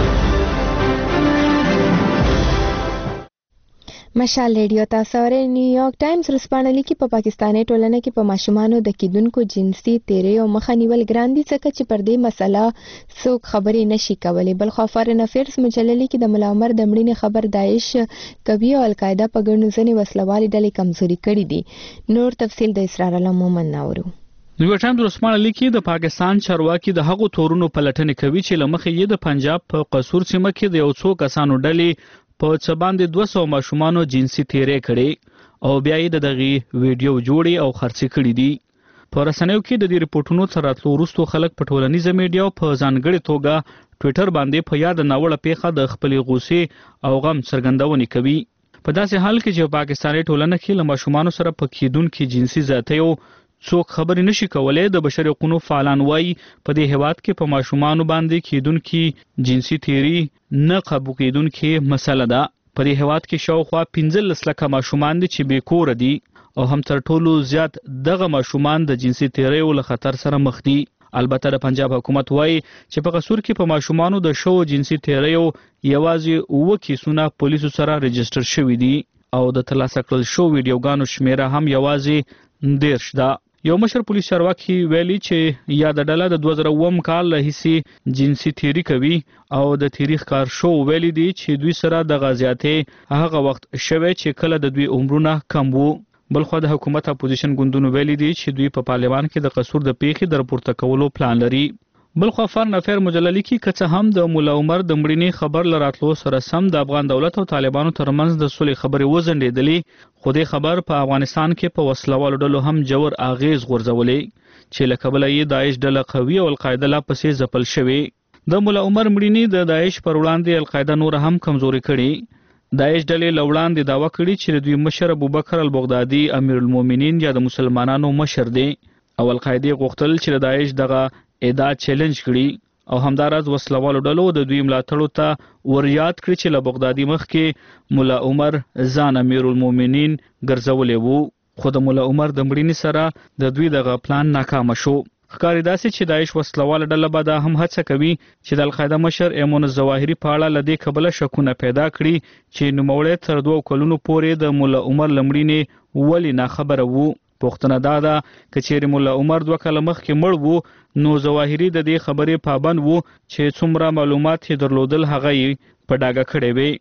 مشال ریډیو تاسو اورئ. نیویارک ټایمز ورځپاڼه لیکي په پاکستاني ټولنه کې په ماشومانو د کیدونکو جنسي تیری او مخه نیول ګران دي ځکه چې پر دې مسله څوک خبرې نشي کولی. بل خو فارن افیرز مجله لیکي د ملا عمر د مړینې خبر داعش کوي او القاعده په ګڼو ځینې وسلوالې ډلې کمزوري کړي دي. نور تفصیل د اسرار الله مومن ناورو. نیویارک ټایمز ورځپاڼه لیکي د پاکستان چارواکي د هغو تورونو پلټنې کوي چې لمخې یې د پنجاب په قصور سیمه کې د یو څو کسانو ډلې په څه باندې 200 ماشومانو جنسي تیری کړي او بیا یې دغه ویډیو جوړي او خرڅ کړي دي. په رسنیو کې د دې رپورټونو تر راتلو وروسته خلک په ټولنیزو میډیا په ځانګړي توګه ټوئیټر باندې په یاد ناوړه پیښه د خپلې غوسې او غم څرګندونې کوي. په داسې حال کې چې پاکستاني ټولنه کې له ماشومانو سره په کیدونکو جنسي زیاتیو څوک خبرې نشي کولای. د بشري حقوقو فعالان وایي په دې هیواد کې په ماشومانو باندې کیدونکو جنسي تیری نه قابو کیدونکو مسله ده. په دې هیواد کې شاوخوا 15 لکه ماشومان دي چې بې کور دي او هم تر ټولو زیات دغه ماشومان د جنسي تیری له خطر سره مخ دي. البته د پنجاب حکومت وایي چې په قصور کې په ماشومانو د شو جنسي تیریو یوازې 9 کیسونه پولیسو سره رجستر شوي دي او د ترلاسه کړل شو ویډیوګانو شمیره هم یوازې 10 ده. یو مشر پولیس چارواکي ویلي چې یا د ډله د 2009 کال له هیڅ جنسي تیری کوي او د تاریخ کار شو ویلي دي چې دوی سره د غازیاتې هغه وخت شوه چې کله د دوی عمرونه کم وو. بلخو د حکومت اپوزیشن ګوندونو ویلي دي چې دوی په پارلمان کې د قصور د پیښې د راپورته کولو پلان لري. بلخو فارن افیر مجله لیکي که څه هم د مولا عمر د مړینې خبر لراتلو سره سم د افغان دولت او طالبانو ترمنځ د صلح خبرې وزندېدلې خو دې خبر په افغانستان کې په وسلوالو ډلو هم جوړ اغیز غورځولې چې له کبله یې داعش ډله قوي او القاعده لا پسې ځپل شوې. د مولا عمر مړینې د داعش پر وړاندې القاعده نور هم کمزوري کړي. داعش ډلې لوړاندې داوا کړي چې دوی مشر ابوبکر البغدادي امیر المؤمنین یا د مسلمانانو مشر دی او القاعده غوښتل چې داعش دغه ادعا چیلنج کړي او همدارز وسلوالو ډلو د دوی ملاتړو ته وریاد کړي چې له بغدادي مخکې مولا عمر ځان امیر المؤمنین ګرځولې وو خو د مولا عمر د مړینې سره د دوی دغه پلان ناکام شو. ښکاري داسې چې داعش وسلواله ډله به دا هم هڅه کوي چې د القاعده مشر ایمون الظواهري په اړه له دې کبله شکونه پیدا کړي چې نوموړی تر 2 کلونو پورې د مولا عمر له مړینې ولې ناخبره وو. پوښتنه دا ده که چیرې مولا عمر 2 کاله مخکې مړ وو نو ظواهري د دې خبرې پابند وو چې څومره معلومات یې درلودل هغه یې په ډاګه کړی وي.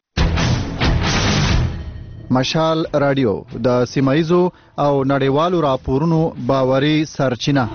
مشال رادیو د سیمایزو او نړیوالو راپورونو باوري سرچینه.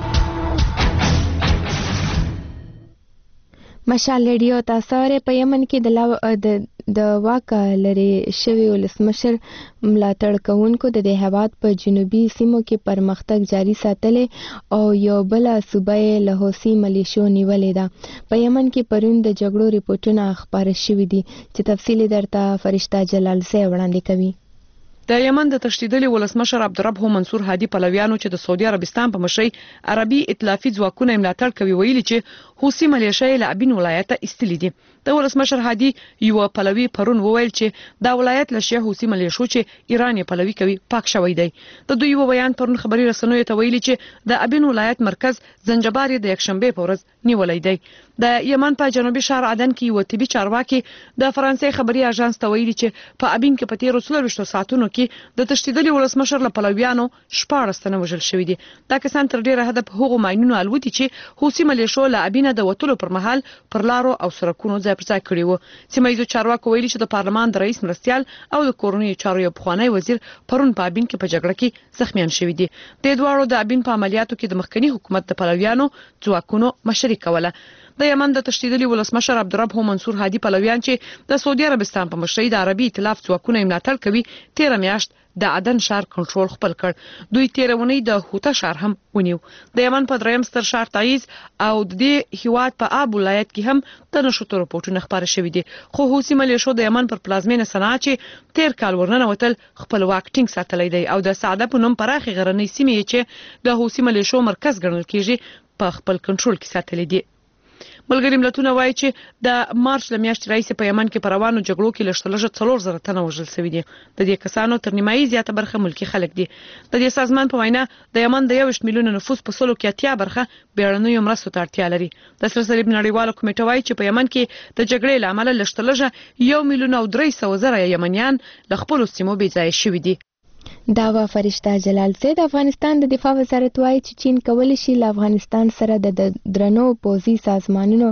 مشال ریډیو تاسو اورئ. په یمن کې د واکه لري شوی ولسمشر ملاتړ کوونکو د دې هیواد په جنوبي سیمو کې پرمختګ جاري ساتلی او یو بل صوبه له حوثي ملیشو نیولې ده. په یمن کې پرون د جګړو ریپورتونه خبره شوي دي چې تفصیل درته فرشته جلال زی وړاندې کوي. د یمن د تشدیدلي ولسمشر عبدالرب منصور هادي پلویانو چې د سعودي عربستان په مشرۍ عربي ائتلافي ځواکونه ملاتړ کوي ویلي چې حوثي ملیشې له ابین ولایت ایستلې دي. د ولسمشر هادي یو پلوی پرون وویل چې دا ولایت له شیعه حوثي ملیشو چې ایران یې پلوي کوي پاک شوی دی. د دوی یو بیان پرون خبري رسنیو ته ویلي چې د ابین ولایت مرکز زنجبار د یکشنبه په ورځ نیولې دی. د یمن په جنوبي شهر عدن کې یو طبي چارواکي د فرانسې خبري اژانس ته ویلي چې په ابین کې په 13 ساعتونو کې د تشدیدلي ولسمشر له پلویانو 14 تنه وژل شوي دي. دا کسان تر ډیره حد په هغو ماینونو الوتي چې حوثي ملیشو له ابینه د وټلو پر مهال پر لارو او سړکونو ځای پر ځای کړي وو. سیمایي چارواکو ویلي چې د پارلمان د رئیس مرستیال او د کورنیو چارو یو پخوانی وزیر پرون په ابین کې په جګړه کې زخمیان شوي دي. د دواړو د ابین په عملیاتو کې د مخکنی حکومت د پلویانو ځواکونو مشري کوله. د یمن د تشدیدي ولسمشر عبدالرب منصور هادي پلویان چې د سعودي عربستان په مشرۍ د عربي ائتلاف ځواکونه ملاتړ کوي 13 میاشت د عدن شهر کنټرول خپل کړ. دوی 13 ونی د هوتا شهر هم ونیو. د یمن په دریم ستر شهر تعیز او د دې هیواد په آب ولایت کې هم د نشوتو رپورټونه خبره شوې دي. خو حوثي ملیشو د یمن پر پلازمینه صنعا چې 13 کال ورننه وتل خپل واک ټینګ ساتلی دی او د سعده په نوم پراخي غرنۍ سیمې چې د حوثي ملیشو مرکز ګڼل کیږي په خپل کنټرول کې ساتلې دي. ملګری ملتونه وایي چې د مارچ ل میاشتې راهیسې په یمن کې په روانو جګړو کې لږ 4,000 تنه وژل شوي دي. د دې کسانو تر نیمایي زیاته برخه ملکي خلک دي. د دې سازمان په وینا د یمن د 21 میلیونه نفوس په سلو کې 80 برخه بیړنیو مرستو ته اړتیا لري. د سره صلیب نړیواله کمیټه وایي چې په یمن کې د جګړې له امله لږ 1,300,000 یمنیان له خپلو سیمو بې ځایه شوي دي. دا وا فرشته جلال زید افغانستان د دفاع وزارت وایي چې چین کولی شي له افغانستان سره د درنو پوځي سازمانونو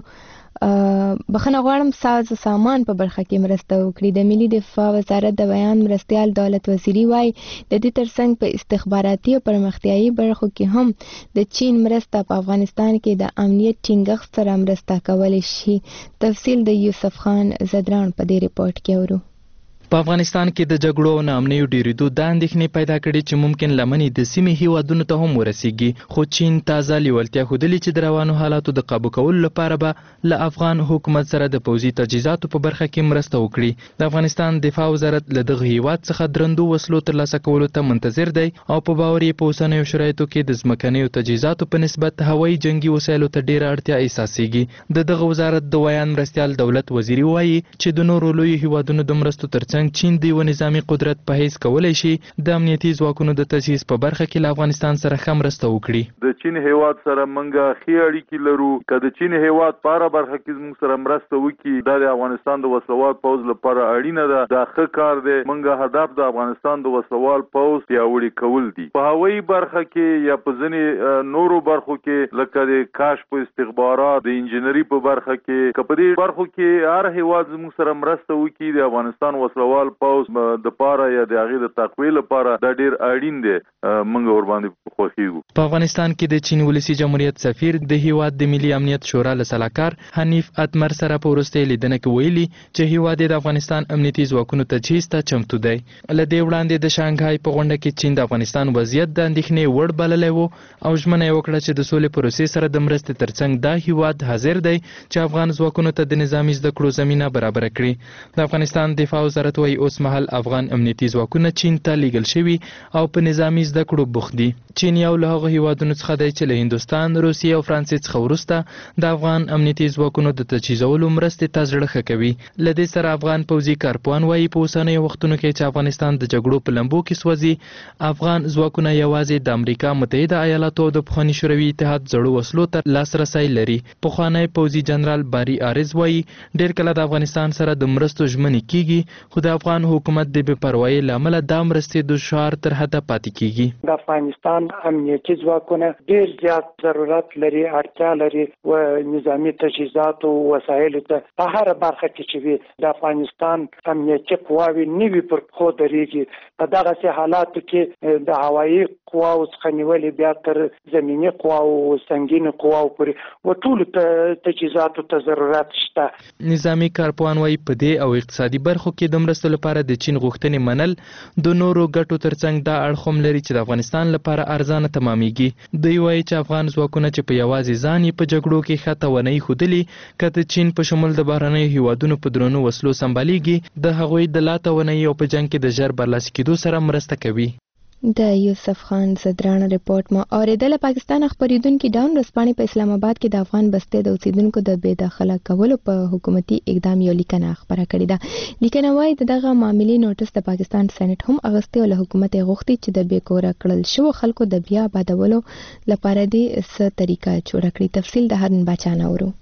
بخښنه غواړم ساز سامان په برخه کې مرسته وکړي. د ملي دفاع وزارت د بیان مرستیال دولت وزیری وایي د دې ترڅنګ په استخباراتي او پرمختیایي برخو کې هم د چین مرسته په افغانستان کې د امنیت ټینګښت سره مرسته کولی شي. تفصیل د یوسف خان زدران په دې ریپورت کې اورو. په افغانستان کې د جګړو او ناامنیو ډیریدو د اندېښنې پیدا کړي چې ممکن لمنې د سیمې هیوادونو ته هم ورسیږي. خو چین تازه لیوالتیا ښودلې چې د روانو حالاتو د قابو کولو لپاره به له افغان حکومت سره د پوځي تجهیزاتو په برخه کې مرسته وکړي. د افغانستان دفاع وزارت له دغه هیواد څخه درندو وسلو ترلاسه کولو ته منتظر دی او په باور یې په اوسنیو شرایطو کې د ځمکنیو تجهیزاتو په نسبت هوایي جنگي وسایلو ته ډیره اړتیا احساسېږي. د دغه وزارت د بیان مرستیال دولت وزیری وایي چې د نورو لویو هیوادونو د مرستو ترڅنګ چین د نظامی قدرت په حیث کولای شي د امنیتي ځواکونو د تجهیز په برخه کې له افغانستان سره ښه مرسته وکړي. د چین هیواد سره منګه ښې اړیکې لرو. که د چین هیواد په هره برخه کې زموږ سره مرسته وکړي دا د افغانستان د وسلوال پوځ لپاره اړینه ده. دا ښه کار دی. منګه هدف د افغانستان د وسلوال پوځ پیاوړي کول دي. په هوایي برخه کې یا په ځینې نورو برخو کې لکه د کشف او استخبارات د انجنیری په برخه کې که په دې برخو کې هر هیواد زموږ سره مرسته وکړي د افغانستان وسلوال پوځ د پاره یا د هغې د تقویې لپاره دا ډېر اړین دی. موږ ورباندې خوښیږو. په افغانستان کې د چین ولسي جمهوریت سفیر د هیواد د ملي امنیت شورا له سلاکار حنیف اتمر سره په وروستۍ لیدنه کې ویلي چې هیواد د افغانستان امنیتي ځواکونو تجهیز ته چمتو دی. له دې وړاندې د شانګهای په غونډه کې چین د افغانستان وضعیت د اندېښنې وړ بللی و او ژمنه یې وکړه چې د سولې پروسې سره د مرستې ترڅنګ دا هیواد حاضر دی چې افغان ځواکونو ته د نظامي زده کړو زمینه برابره کړي. د افغانستان دفاع وزارت وایي اوس مهال افغان امنیتي ځواکونه چین ته لیږل شوي او په نظامي زده کړو بوخت دي. چین یو له هغو هیوادونو څخه دی چې له هندوستان، روسیې او فرانسې څخه وروسته د افغان امنیتي ځواکونو د تجهیزولو مرستې ته زړه ښه کوي. له دې سره افغان پوځي کارپوهان وایي په اوسنیو وختونو کې چې افغانستان د جګړو په لمبو کې سوځي افغان ځواکونه یوازې د امریکا متحده ایالاتو او د پخواني شوروي اتحاد زړو وسلو ته لاسرسی لري. پخوانی پوځي جنرال باري عارض وایي ډېر کله د افغانستان سره د مرستو ژمنې کیږي خو د افغان حکومت د بې پروایۍ له امله دا مرستې د شعار تر حده پاتې کیږي. د افغانستان امنیتي ځواکونه ډېر زیات ضرورت لري، اړتیا لري و نظامی تجهیزات او وسایلو ته په هر برخه کې چې وي د افغانستان امنیتي قواوې نوي پر پښو درېږي. په دغسې حالاتو کې د هوایي قواو څخه نیولې بیا تر زمیني قواو او سنګینو قواو پورې و ټولو تجهیزاتو ته ضرورت شته. نظامي کارپوهان وایي په دې او اقتصادي برخو کې د مرستو لپاره د چین غوښتنې منل د نورو ګټو ترڅنګ دا اړخ هم لري چې د افغانستان لپاره ارزانه تمامېږي. دوی وایي چې افغان ځواکونه چې په یوازې ځان یې په جګړو کې ښه توانایي ښودلې که د چین په شمول د بهرنیو هیوادونو په درنو وسلو سمبالیږي د هغوی د لا توانایي او په جنګ کې د ژر برلاسي کېدو سره مرسته کوي. د یوسف خان زدران ریپورت ما اوریدل. پاکستان خبریدونکو ډاون رسپانې په اسلام آباد کې د افغان بستې د اوسیدونکو د بې دخله کولو په حکومتي اقدام یو لیکنه خبره کړې ده. لیکنه وايي دغه معاملې نوټس د پاکستان سېنات هم اغوستي او له حکومت غوښتي چې د بې کوره کړل شو خلکو د بیا آبادولو لپاره د څه طریقه جوړ کړي. تفصیل د هرن بچانه ورو.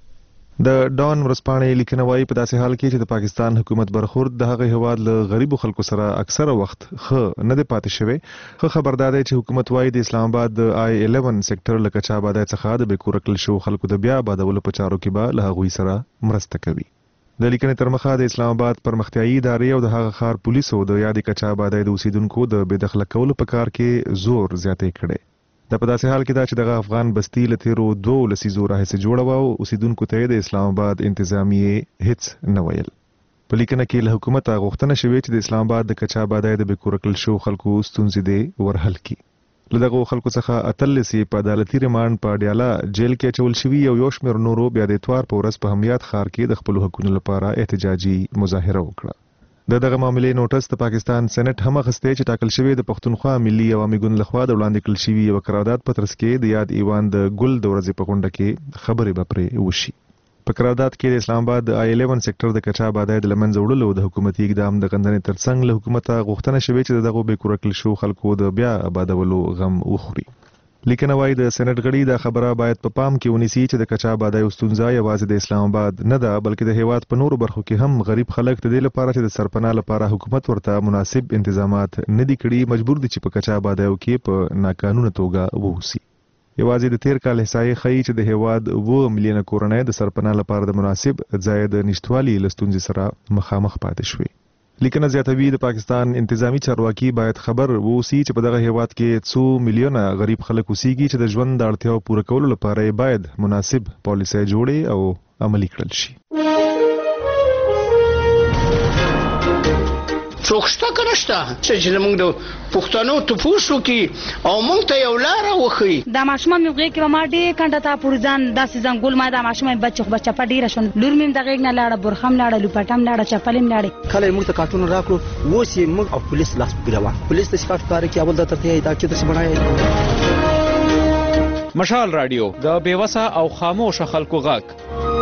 د ډان ورسپانې لیکنه وايي په داسې حال کې چې د پاکستان حکومت برخورد د هغه هواد له غریبو خلکو سره اکثره وخت ښه نه دی پاتې شوی. ښه خبردار دی چې حکومت وايي د اسلام آباد د I11 سېکټر له کچا آبادۍ څخه د بې کوره کړل شو خلکو د بیا آبادولو په چارو کې به له هغوی سره مرسته کوي. د لیکنې تر مخه د اسلام آباد پرمختیایي ادارې او د هغه ښار پولیسو د یادې کچا آبادۍ د اوسیدونکو د بې دخله کولو په کار کې زور زیاتې کړي. د په داسې حال کې دا چې دغه افغان بستی له تیرو 2 لسیزو راهیسې جوړه وه او اوسیدونکو ته د اسلام آباد انتظامیې هیڅ نه ویل. په لیکنه کې له حکومت غوښتنه شوې چې د اسلام آباد د کچا آبادۍ د بې کوره کړل شوو خلکو ستونزې دې ورحل کړي. له دغو خلکو څخه 18 په عدالتي ریمانډ په ډیاله جیل کې اچول شوي او یو شمېر نورو بیا د اتوار په ورځ په همیات ښار کې د خپلو حقونو لپاره احتجاجي مظاهره وکړه. دغه معاملې نوټس د پاکستان سېنات هم اخیستی چې ټاکل شوی د پښتونخوا ملي عوامي ګوند لخوا د وړاندې کړل شوي یو قرارداد په ترڅ کې د یاد ایوان د ګل د ورځې په غونډه کې خبرې به پرې وشي. په قرارداد کې د اسلام آباد د I11 سېکټر د کچا آبادۍ د لمنځه وړلو د حکومتي اقدام د غندنې ترڅنګ له حکومته غوښتنه شوې چې دغه بې کوره کړل شوو خلکو د بیا آبادولو غم وخوري. لیکنه وايي د سېنات غړي دا خبره باید په پام کې ونیسي چې د کچا آبادۍ ستونزه یوازې د اسلام آباد نه ده بلکې د هیواد په نورو برخو کې هم غریب خلک د دې لپاره چې د سرپناه لپاره حکومت ورته مناسب انتظامات نه دي کړي مجبور دي چې په کچا آبادۍ کې په ناقانونه توګه ووسي. یوازې د تیر کال احصایې ښیي چې د هیواد 2 میلیونه کورنۍ د سرپناه لپاره د مناسب ځای د نشټوالي له ستونزې سره مخامخ پاتې شوي. لیکنه زیاتوي د پاکستان انتظامی چارواکي باید خبر ووسی چې په دغه هیواد کې 2 میلیونه غریب خلک اوسېږي چې د ژوند د اړتیاو پوره کولو لپاره باید مناسب پالیسۍ جوړې او عملي کړل شي. څوک شته که نشته چې زموږ د پښتنو تپوس وکړي او موږ ته یو لاره وښیي. دا ماشومان مې غېږ کې به ما ډېر کنډه ته پورې ځان داسې ځنګول ما دا ماشومان مې بچه خو به چپه ډېره شوه. لور مې د غېږ نه لاړه برخه هم لاړه لوپټه هم لاړه چپل هم لاړې. کله یې موږ ته کارټونه راکړو اوس یې موږ او پولیس لاس پکې روان. پولیس داسې کار ښکاره کړي اول دا ترته یې دا چې داسې بڼه مشال رادیو د بېوسه او خاموشه خلکو غږ.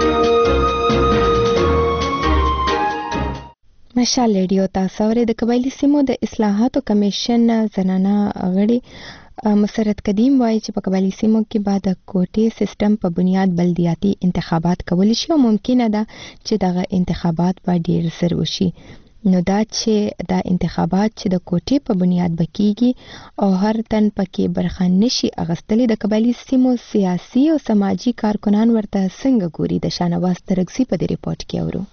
مشال ریډیو تاسو اورئ. د قبایلی سیمو د اصلاحاتو کمیشن زنانه غړي مسرت قدیم وایي چې په قبایلی سیمو کې بعد د کوټې سیستم په بنیاد بلدیاتي انتخابات کول شي او ممکنه ده چې دغه انتخابات په ډیر زر وشي. نو دا چې د انتخابات چې د کوټې په بنیاد بکیږي او هر تن پکې برخه نشي اغستلې د قبایلی سیمو سیاسي او سماجی کارکنان ورته څنګه ګوري د شانواز ترغزي په دې ریپورت کې اورو.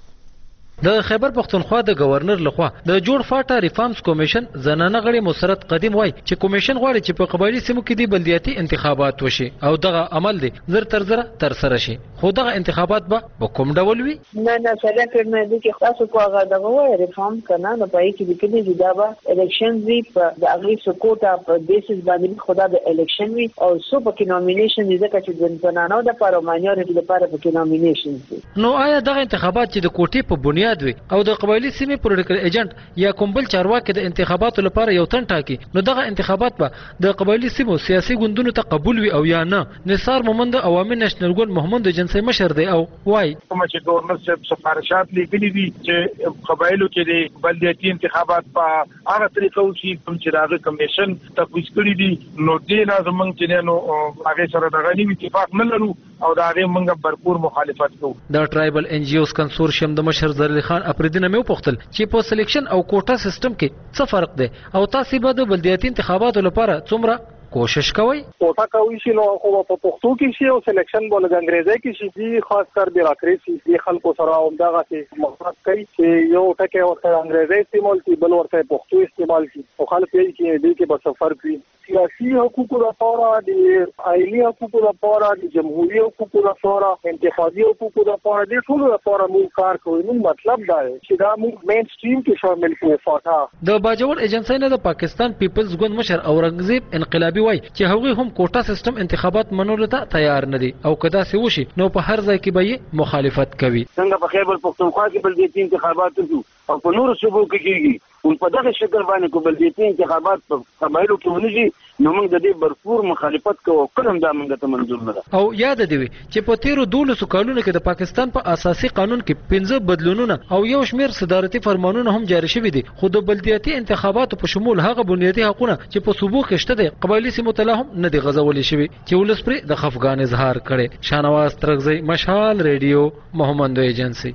د خیبر پختونخوا د گورنر لخوا د جوړ فاټا ریفارمز کمیشن زنانه غړي مسرت قدیم وای چې کمیشن غواړي چې په قبایلی سیمو کې د بلدیاتي انتخابات وشي او دغه عمل دی زر تر زر تر سره شي. خو دغه انتخابات به کوم ډول وي؟ نه سره کړنه دي چې خاصه کو هغه دغه وای ریفارم کنه نو پای کې د کلی جدا به الیکشن وی په د اغلی سکوټا په بیسس باندې خدا د الیکشن وی او سو په نومینیشن دي ځکه چې د زنانو د پارلمانیاري لپاره په نومینیشن دي. نو آیا دغه انتخابات چې د کوټې په بنیاد او د قبایلی سیمې پولیټیکل ایجنټ یا کوم بل چارواکي د انتخاباتو لپاره یو تن ټاکي نو دغه انتخابات به د قبایلی سیمو سیاسي ګوندونو ته قبول وي او یا نه؟ نثار مومند عوامي نېشنل ګوند محمد جنسي مشر دی او وای کوم چې گورنر صاحب سفارشات لیکلي دي چې قبایلو کې د بلدیاتي انتخابات په هغه طریقو چې کوم چې راغی کمیشن تفویض کړی دي نو دې لازم چې نو هغه سره دغه نیمه اتفاق نه لرو او دا هغه موږ भरपूर مخالفت کوو. د ټرایبل ان جی اوز کنسورشیم د مشر ذلیل خان اپریدنه مې وپوښتل چې په سلیکشن او کوټا سیستم کې څه فرق دی او تاسو به د بلدیاتي انتخاباتو لپاره څومره کوشش کوي؟ کوټا کوي چې نو خو په پښتو کې شي او سلیکشن بوله د انګریزي کې شي دي خاص کر بیروکراسي دي خلکو سره همدغه چې مخاطب کوي چې یو ټکی ورته انګریزي استعمال کی بل ورته پښتو استعمال کی او خلک یې کې دي کې به سفر کوي. سیاسي حقوقو لپاره د آئینی حقوقو لپاره د جمهوریت حقوقو لپاره انتخابي حقوقو لپاره د ټولو لپاره موږ کار کوو. نو مطلب دا دی چې دا موږ مین سټریم کې شامل کړو. فاټا د باجوړ ایجنسی نه د پاکستان پیپلز ګوند مشر اورنګزیب انقلابي وای چې هغوی هم کوټا سیستم انتخابات منولو ته تیار نه دي او کدا سي وشي نو په هر ځای کې به مخالفت کوي. څنګه په خیبر پختونخوا کې بلدیاتي انتخابات وشو او په نورو صوبو کې کېږي او په دغه شکل باندې کو بلدیاتي انتخابات په قبایلو کې ونیږي نو موږ د دې भरपूर مخالفت کوو. کلم دا موږ ته منظور نه ده. او یاد دی چې په تیرو 12 کالونو کې د پاکستان په اساسي قانون کې 15 بدلونونه او یو شمېر صدارتي فرمانونه هم جاری شوي دي خو د بلدیاتي انتخاباتو په شمول هغه بنیادي حقوقونه چې په صوبو کې شته دي قبایلی سیمو ته هم نه دي غځولې شوي چې ولس پرې د خفګان اظهار کړي. شانواز ترغزي مشال ریډیو محمد ایجنسی.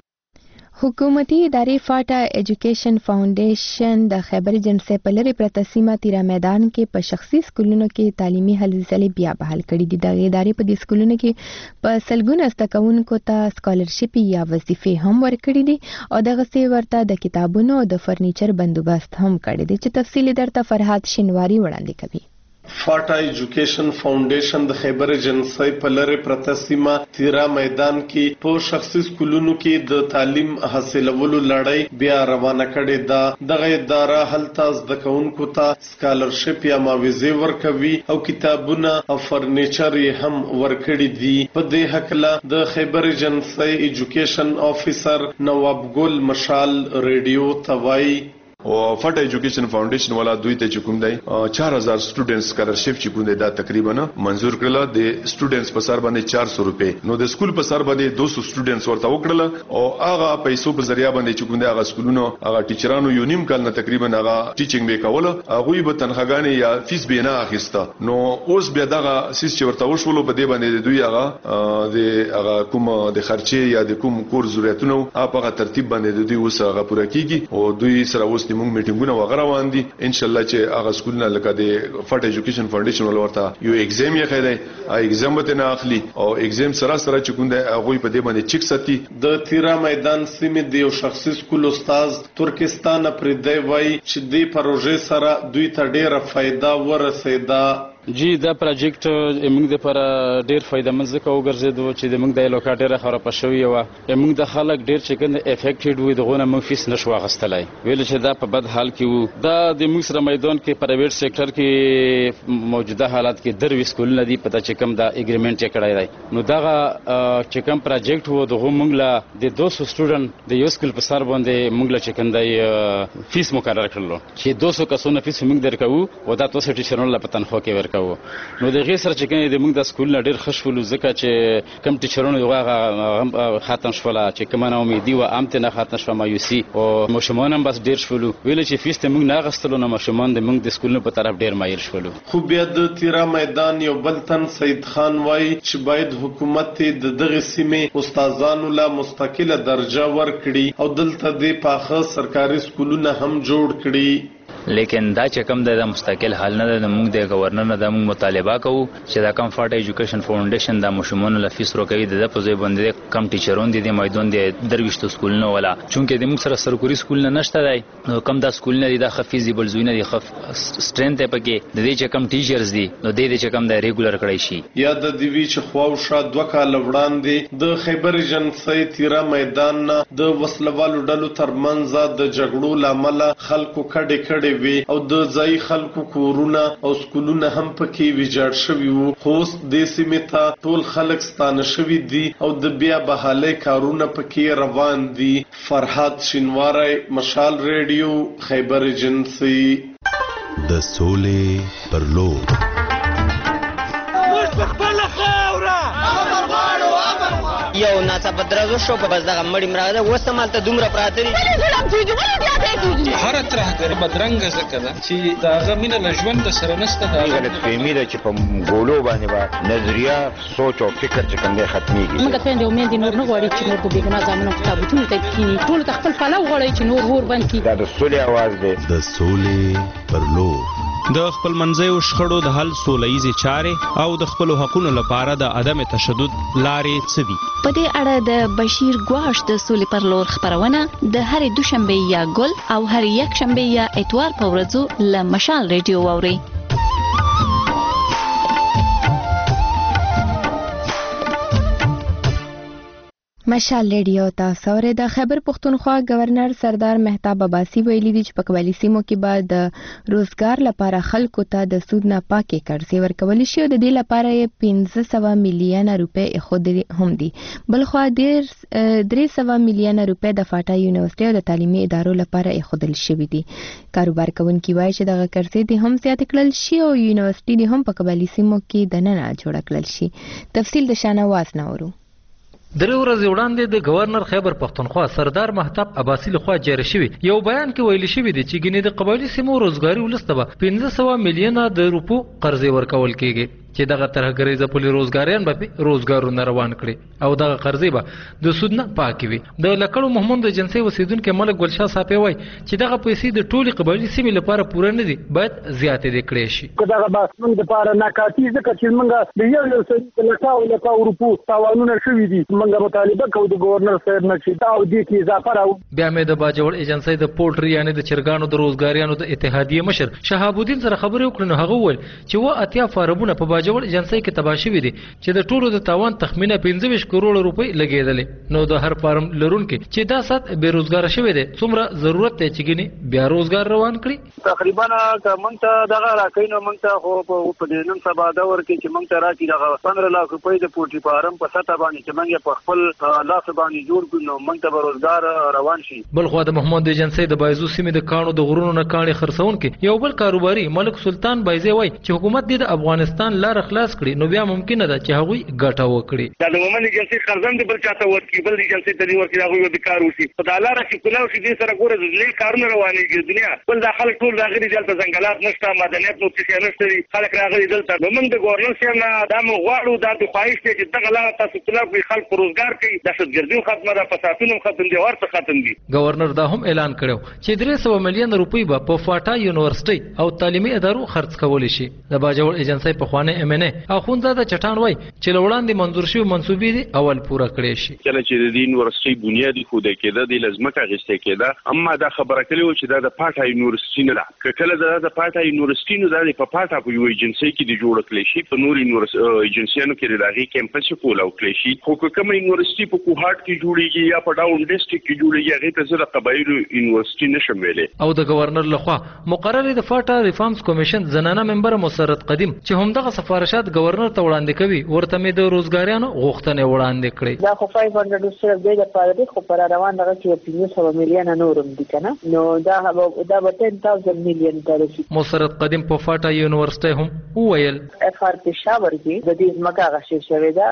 حکومتي ادارې فاټا ایجوکیشن فاونډیشن د خیبر جنسي په لري پرته سیمه تیرا میدان کې په شخصي سکولونو کې تعلیمي هلې ځلې بیا بحال کړي دي. د ادارې په دې سکولونو کې په سلګونه استکونکو ته سکالرشپ یا وظیفې هم ورکړي دي او دغه سي ورته د کتابونو او د فرنیچر بندوبست هم کړي دي چې تفصیلی درته فرحات شینواری وړاندې کوي. فاټا ایجوکیشن فاونډیشن د خیبر ایجنسی په لری پرته سیمه تیرا میدان کې په شخصي سکولونو کې د تعلیم حاصلولو لړۍ بیا روانه کړې ده. دغه اداره هلته زده کوونکو ته سکالرشپ یا معاوضې ورکوي او کتابونه او فرنیچر هم ورکړي دي. په دې حقله د خیبر ایجنسی ایجوکیشن افیسر نواب ګل مشال ریډیو توای او فاټا ایجوکیشن فاونډیشن والا دوی ته چې کوم دی 4000 سټوډنټس سکالرشپ چې کوم دی دا تقریبا منزور کړل. د سټوډنټس په سر باندې 400 روپے نو د سکول په سر باندې 200 سټوډنټس ورته وکړل او هغه پیسو په ذریعہ باندې چې کوم دی هغه سکولونو هغه ټیچرانو یو نیم کال نه تقریبا هغه ټیچینګ به کوله هغه به تنخواګانې یا فیس به نه اخیسته. نو اوس بیا دغه سیس چې ورته وشول په دې باندې دوی هغه کوم د خرچې یا د کوم کور ضرورتونو په ترتیب باندې دوی اوس هغه پوره کیږي او دوی سره اوس د موږ میټینګونه وغیرہ وندي ان شاء الله چې هغه سکولونه لکه د فاټا ایجوکیشن فاونډیشن ولورته یو ایگزام یې خیره ایگزام به نه اخلي او ایگزام سره چې کوم د هغه په دې باندې چیک ساتي. د تیرا میدان سیمې د یو شخصي سکول استاد ترکستان پر دی وای چې د پروژې سره دوی ته ډیره فائدہ ورسېده. جی دا پروجیکټ موږ د پر ډیر فائدمن ځکه وګرځیدو چې د موږ د لوکا ډیره خراب شوی و موږ د خلک ډیر چې کنه افیکټډ وي دغه موږ فیس نشو غستلای ویل چې دا په بد حال کې وو. دا د موږ سره میدان کې پرایویټ سېکټر کې موجوده حالات کې دروي سکول ندي پته چې کوم دا اګریمنت یې کړای دی. نو دا چې کوم پروجیکټ وو دغه موږ لا د 200 سټوډنټ د یو سکول په سر باندې موږ لا چې کنده فیس مقرر کړلو چې 200 کسونه فیس موږ درکو او دا تاسو ټیچرونو لا پتن خو کې ورکو. نو د غیر سره چې کنه د موږ د سکول نه ډیر خوشفولو ځکه چې کم ټیچرونو هغه ختم شول چې کومه امیدي و امته نه ختم شو مایوسی او مشمون هم بس ډیر شولو ویل چې فیس ته موږ نه غستلو نه مشمون د موږ د سکول په طرف ډیر مایل شولو. خو بیا د تیرا میدان یو بلتن سید خان وای چې باید حکومت د دغه سیمې استادانو لا مستقله درجه ورکړي او دلته د پاخه سرکاري سکولونه هم جوړ کړي. لیکن دا چې کوم د مستقل حل نه د موږ د گورنر نه د موږ مطالبه کوو چې دا کم فاټا ایجوکیشن فاونډیشن د مشمون له فیس روکوي د په ځای باندې کم ټیچرون دي د میدان د درويشتو سکول نه ولا چونکه د موږ سره سرکوري سکول نه نشته دی نو کم د سکول نه د خفیزیبل زوینه د خف سټرنث په کې د دې چې کم ټیچرز دي نو د دې چې کم د ریګولر کړی شي. یا د دیوی چې خواوشا 2 کال وړاندې د خیبر ایجنسی تیرا میدان نه د وسلوالو ډلو ترمنځ د جګړو لامل خلکو کډې وی او د ځای خلکو کورونه او سکولونه هم پکې ویجاړ شوي وو. خو د سیمې ته ټول خلک ستانه شوي دي او د بیا بحالي کارونه پکې روان دي. فرحات شینواری مشال ریډیو خیبر ایجنسی. د سولې پر لور یو ناڅاپه درزو شو په بس دغه مړی مراده وسمال ته دومره پراتري هر ترهګر بدرنګ زکه ده چې دا غمینه لژوند سره نسته دا غلط فهمي ده چې په ګولو باندې با نظریه سوچ او فکر چې کوم دی ختميږي. موږ ته د امید نور نه غواړي چې نور د بیګنا ځامنو کتابونه ته کینی ټول ته خپل فلو غواړي چې نور ور باندې دا د سولې आवाज دی. د سولې پر لور د خپل منځیو شخړو د حل سولهیزې چارې او د خپل حقوقو لپاره د عدم تشدد لارې څه دي. په دې اړه د بشیر ګواش د سولې پر لور خبرونه د هرې دوشنبه یا ګل او هر یک شنبه یا اتوار په ورځو له مشال ریډیو واوري. مشال ریډیو تاسو ورته د خیبر پختونخوا گورنر سردار مهتاب عباسی ویلي دي چې په قبایلی سیمو کې بعد د روزګار لپاره خلکو ته د سود نه پاکي قرضې ورکول شي او د دې لپاره 500 میلیونه روپۍ خود هم دي. بلخو 300 میلیونه روپۍ د فاټا یونیورسيټي او د تعلیمي ادارو لپاره خودل شوی دي. کاروبار کوونکي وایي چې دغه قرضې د هم زیات کړل شي او یونیورسيټي د هم په قبایلی سیمو کې د نه جوړ کړل شي. تفصیل د شانواز نورو. درې ورځې وړاندې د گورنر خیبر پختونخوا سردار مهتاب عباسی لخوا جاری شوی یو بیان کې ویل شوی دی چې ګینې د قبایلی سیمو روزګاری ولسته به 500 میلیونه د روپو قرضې ورکول کیږي. چې دغه ترهګریزه پولي روزګاریان به روزګارونه روان کړي او دغه قرضې به د سود نه پاکې وي. د لکړو محمد د جنسي اوسیدونکو ملک ګلشاه صاحب وایي چې دغه پیسې د ټولي قبایلي سیمې لپاره پوره نه دي، باید زیاتې دي کړې شي. دغه بس موږ د پاره ناکافي ځکه چې موږ د یو سړي لکه اروپو تاوانونه شوي دي، موږ مطالبه کوو د گورنر صاحب نه چې دا او دې کې اضافه راو. بیا مې د باجوړ ایجنسۍ د پولټري یعنی د چرګانو د روزګاریانو د اتحادیې مشر شهاب الدین سره خبرې وکړې نو هغه وویل چې و اتیا فارمونه په باجوړ ایجنسۍ کې تباه شوي دي چې د ټولو د تاوان تخمینه 15 کروڑ روپۍ لګېدلې. نو د هر فارم لرونکي چې دا سات بې روزګاره شوی دی څومره ضرورت دی چې ګینې بیا روزګار روان کړي. تقریبا موږ ته دغه راکې نو موږ ته خو په دې نن سبا دا ورکې چې موږ ته راکې دغه 15 لک روپۍ د پولټري فارم په سطح باندې چې موږ په خپل لاس باندې جوړ کړو نو موږ ته روزګار روان شي. بل خو د محمد ایجنسۍ د بایزو سیمې د کانو د غرونو نه کانې خرڅونکي یو بل کاروباري ملک سلطان بایزي وای چې حکومت دې د افغانستان لار خلاص کړي نو بیا ممکن ده چې هغوی ګټه وکړي. دا د محمد ایجنسۍ خرڅم دې بل چاته ورکړي، بل ایجنسۍ ته دې ورکړي هغوی به کار وشي. په دا لار چې کله شي دې سره ګوره د کارونه روانېږي دنیا بل دا خلک ټول راغلي دلته ځنګلات نشته، معدنیات نو څه نشته، خلک راغلي دلته. نو موږ د گورنر صاحب نه دا مو غواړو دا د خواهش دی چې دغه لار تاسو کله خلک روزګار کوي، دهشتګردي ختمه ده، فسادونه ختم دي، ورته ختم دي. گورنر دا هم اعلان کړو چې 300 میلیون روپۍ به په فاټا یونیورسيټي او تعلیمي ادارو خرڅ کول شي. د باجوړ ایجنسۍ په خوانه MNA اخوندزاده چټان وای چې لوړاندې منظور شوی منسوبې دي اول پوره کړي شي. کله چې د یونیورسيټي بنیادی خوده کېده د لازمه غشته کېده، اما دا خبره کلی و چې دا د پاټا یونیورسيټي نه ده. کله د پاټا یونیورسيټي نو د پاټا په یو ایجنسۍ کې د جوړ کړي شي، په نور ایجنسیانو کې راغی کیمپس کول او کړي شي. خو کوم یونیورسيټي په کوهاټ کې جوړیږي یا په ډاون ډیسټریکټ کې جوړیږي هغه ته زړه قبایلو یونیورسيټي نشم ویلې. او د گورنر لخوا مقرر د فاټا ریفارمز کمیشن زنانه ممبر مسرت قدیم چې همدغه سفارشات گورنر ته وړاندې کوي ورته مې د روزګاریانو غوښتنې وړاندې کړې. دا خو 500 سره د لپاره دی خو پر روان دغه کې 500 میلیون نورم دي کنه، نو دا به 10,000 میلیون درشي. مسرت قدیم په فاټا یونیورسيټي هم وویل FR پېښور کې د دې ځمکه غشې شوې ده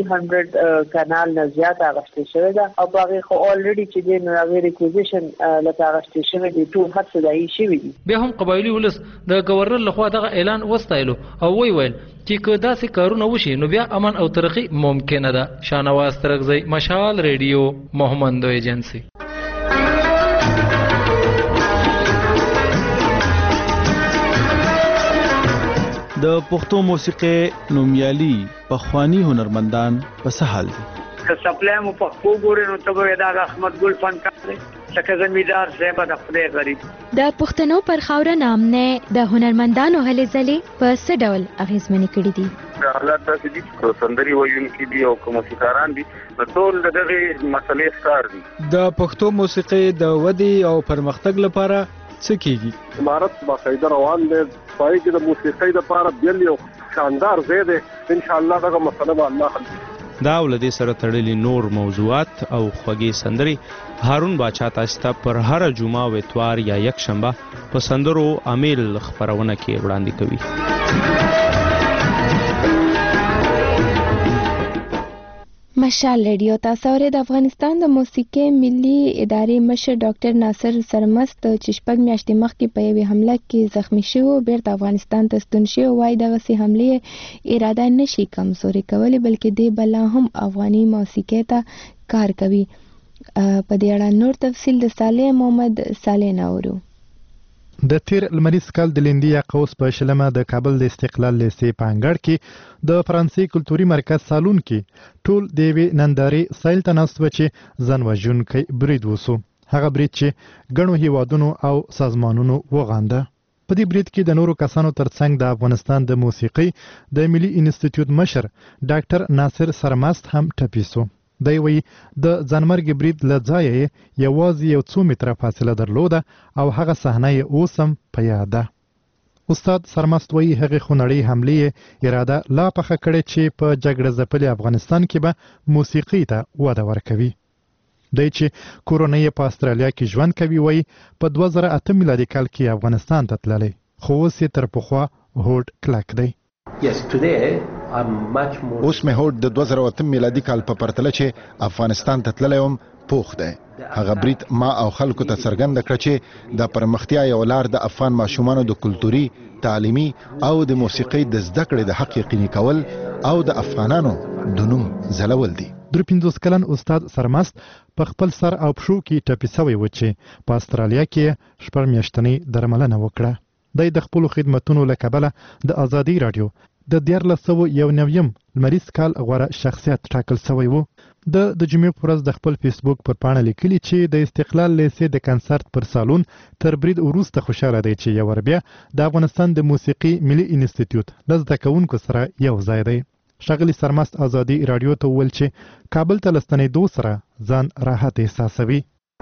300 کانال نه زیات غشې شوې ده او هغه خو اولریډي چې د نوې ریکوزیشن لکه غشې شوې دي ټول هڅه دای شي. بیا هم قبایلی ولس د گورنر لخوا دغه اعلان وستایلو او ویل چې که داسې کارونه وشي نو بیا امن او ترقی ممکنه ده. شاهنواز ترغزی، مشال ریډیو، محمد ایجنسی. د پښتو موسیقي نومیالي پخوانی هنرمندان په څه حال دي؟ که سپلای مو پښتو ګورې نو ته به دا احمد ګل فنکار دی، لکه زمیندار صاحب د خدای غریب. د پښتنو پر خاوره نامنه د هنرمندانو هلې ځلې په څه ډول اغیزمنې کړي دي؟ حالات داسې دي چې سندري وایونکي دي او موسیقاران دي، ټول دغه مسلې ښکار دي. د پښتو موسیقي د ودې او پرمختګ لپاره څه کیږي؟ امارت باقاعده روان دی، پای کې د موسیقۍ لپاره بل یو شاندار ځای دی. ان شاء الله دغه مسله به الله حل کړي. دا ولدي سره تړلي نور موضوعات او خوږی سندري هارون باچا تاسو ته پر هر جمعه او اتوار یا یک شنبه په سندرو امیل خبرونه کې وړاندې کوي. مشال ریډیو تاسو اورئ. د افغانستان د موسیقي ملي ادارې مشر ډاکټر ناصر سرمست چې شپږ میاشتې مخکې په یوې حمله کې زخمی شو بیرته افغانستان ته ستون شو، وایي دغه سي حملې اراده نشي کمزوري کولی بلکې دې بلا هم افغاني موسیقي ته کار کوي. په دې اړه نور تفصیل د صالح محمد صالح نورو. د تیر لمریز کال د لیندیا قوس په شلمه د کابل د استقلال لیسې په انګړ کې د فرانسې کلتوري مرکز سالون کې ټول د یوې نندارې سیل ته ناست و چې ځان وژونکی برید وسو. هغه برید چې ګڼو هیوادونو او سازمانونو وغانده. په دې برید کې د نورو کسانو ترڅنګ د افغانستان د موسیقي د ملي انسټیټیوټ مشر ډاکټر ناصر سرمست هم ټپي سو. دی وی د ځانمرګ برید له ځایه یوازې یو څو متره فاصله درلوده او هغه صحنه یې اوس هم په یاد ده. استاد سرمست وی هغه خونړۍ حملې اراده لا پخه کړې چې په جګړه ځپلي افغانستان کې به موسیقي ته وده ورکوي. دی چې کورنۍ په استرالیا کې ژوند کوي وی په 2008 میلادي کال کې افغانستان ته تللی، خو اوس یې تر پخوا هوډ کلک دی. Yes, today اوس مې هوډ د 2008 میلادي کال په پرتله چې افغانستان ته تللی وم پوخ دی. هغه برید ما او خلکو ته څرګنده کړه چې د پرمختیا یو لار د افغان ماشومانو د کلتوري، تعلیمي او د موسیقۍ د زده کړې د حق یقیني کول او د افغانانو د نوم ځلول دي. 53 کلن استاد سرمست په خپل سر او پښو کې ټپي شوی و چې په استرالیا کې 6 میاشتنۍ درملنه وکړه. د خپل خدماتونو له کبله د ازادي رادیو د 1991 لمریز کال غوړه شخصیت ټاکل شوی وو. د جمعې پر ورځ د خپل فیسبوک پر پاڼه لیکلي چې د استقلال لیسې د کنسرت پر سالون تر برید وروسته خوشاله دی چې یو بیا د افغانستان د موسیقي ملي انسټیټیوټ د زده کوونکو سره یو ځای دی. ښاغلي سرمست ازادي رادیو ته وویل چې کابل ته له ستنېدو سره ځان راحت احساسوي.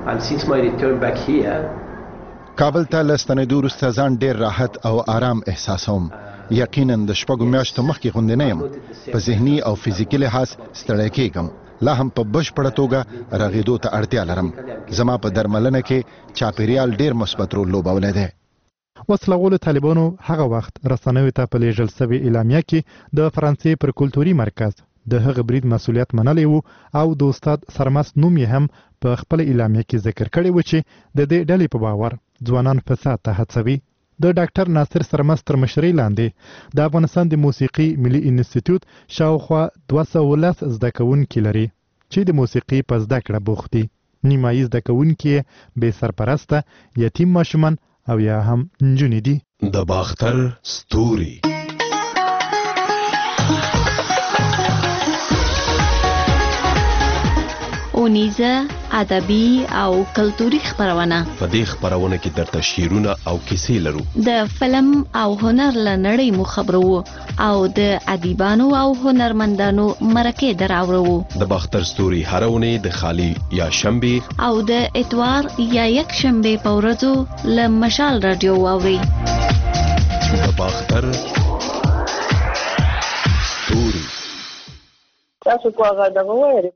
کابل ته له ستنېدو وروسته ځان ډېر راحت او آرام احساسوم. یقینا د 6 میاشتو مخکې غوندې نه یم. په ذهني او فزیکي لحاظ ستړی کېږم. لا هم په بشپړه توګه رغېدو ته اړتیا لرم. زما په درملنه کې چاپیریال ډېر مثبت رول لوبولی دی. وسلهوالو طالبانو هغه وخت رسنیو ته په لیږل شوې اعلامیه کې د فرانسې پر کلتوري مرکز د هغه برید مسؤلیت منلی وو او د استاد سرمست نوم یې هم په خپل اعلامیه کې ذکر کړی و چې د دې ډلې په باور ځوانان فساد ته هڅوي. د ډاکټر ناصر سرمست تر مشرۍ لاندې د افغانستان د موسیقي ملي انسټیټیوټ شاوخوا 210 زده کوونکي لري چې د موسیقي په زده کړه بوخت دي. نیمایي زده کوونکي بې سرپرسته، یتیم ماشومان او یا هم نجونې دي. د باختر ستوري اونیزه ادبي او کلتوري خبرونه. په دې خبرونه کې درته شعرونه او کیسې لرو. د فلم او هنر لنړۍ مو خبرو او د ادیبانو او هنرمندانو مرکې دراوړو. د باختر ستوري هرونه د خالی یا شنبه او د اتوار یا یک شنبه په ورځو له مشال رادیو واوري. د باختر ستوري تاسو کو هغه دغه وایي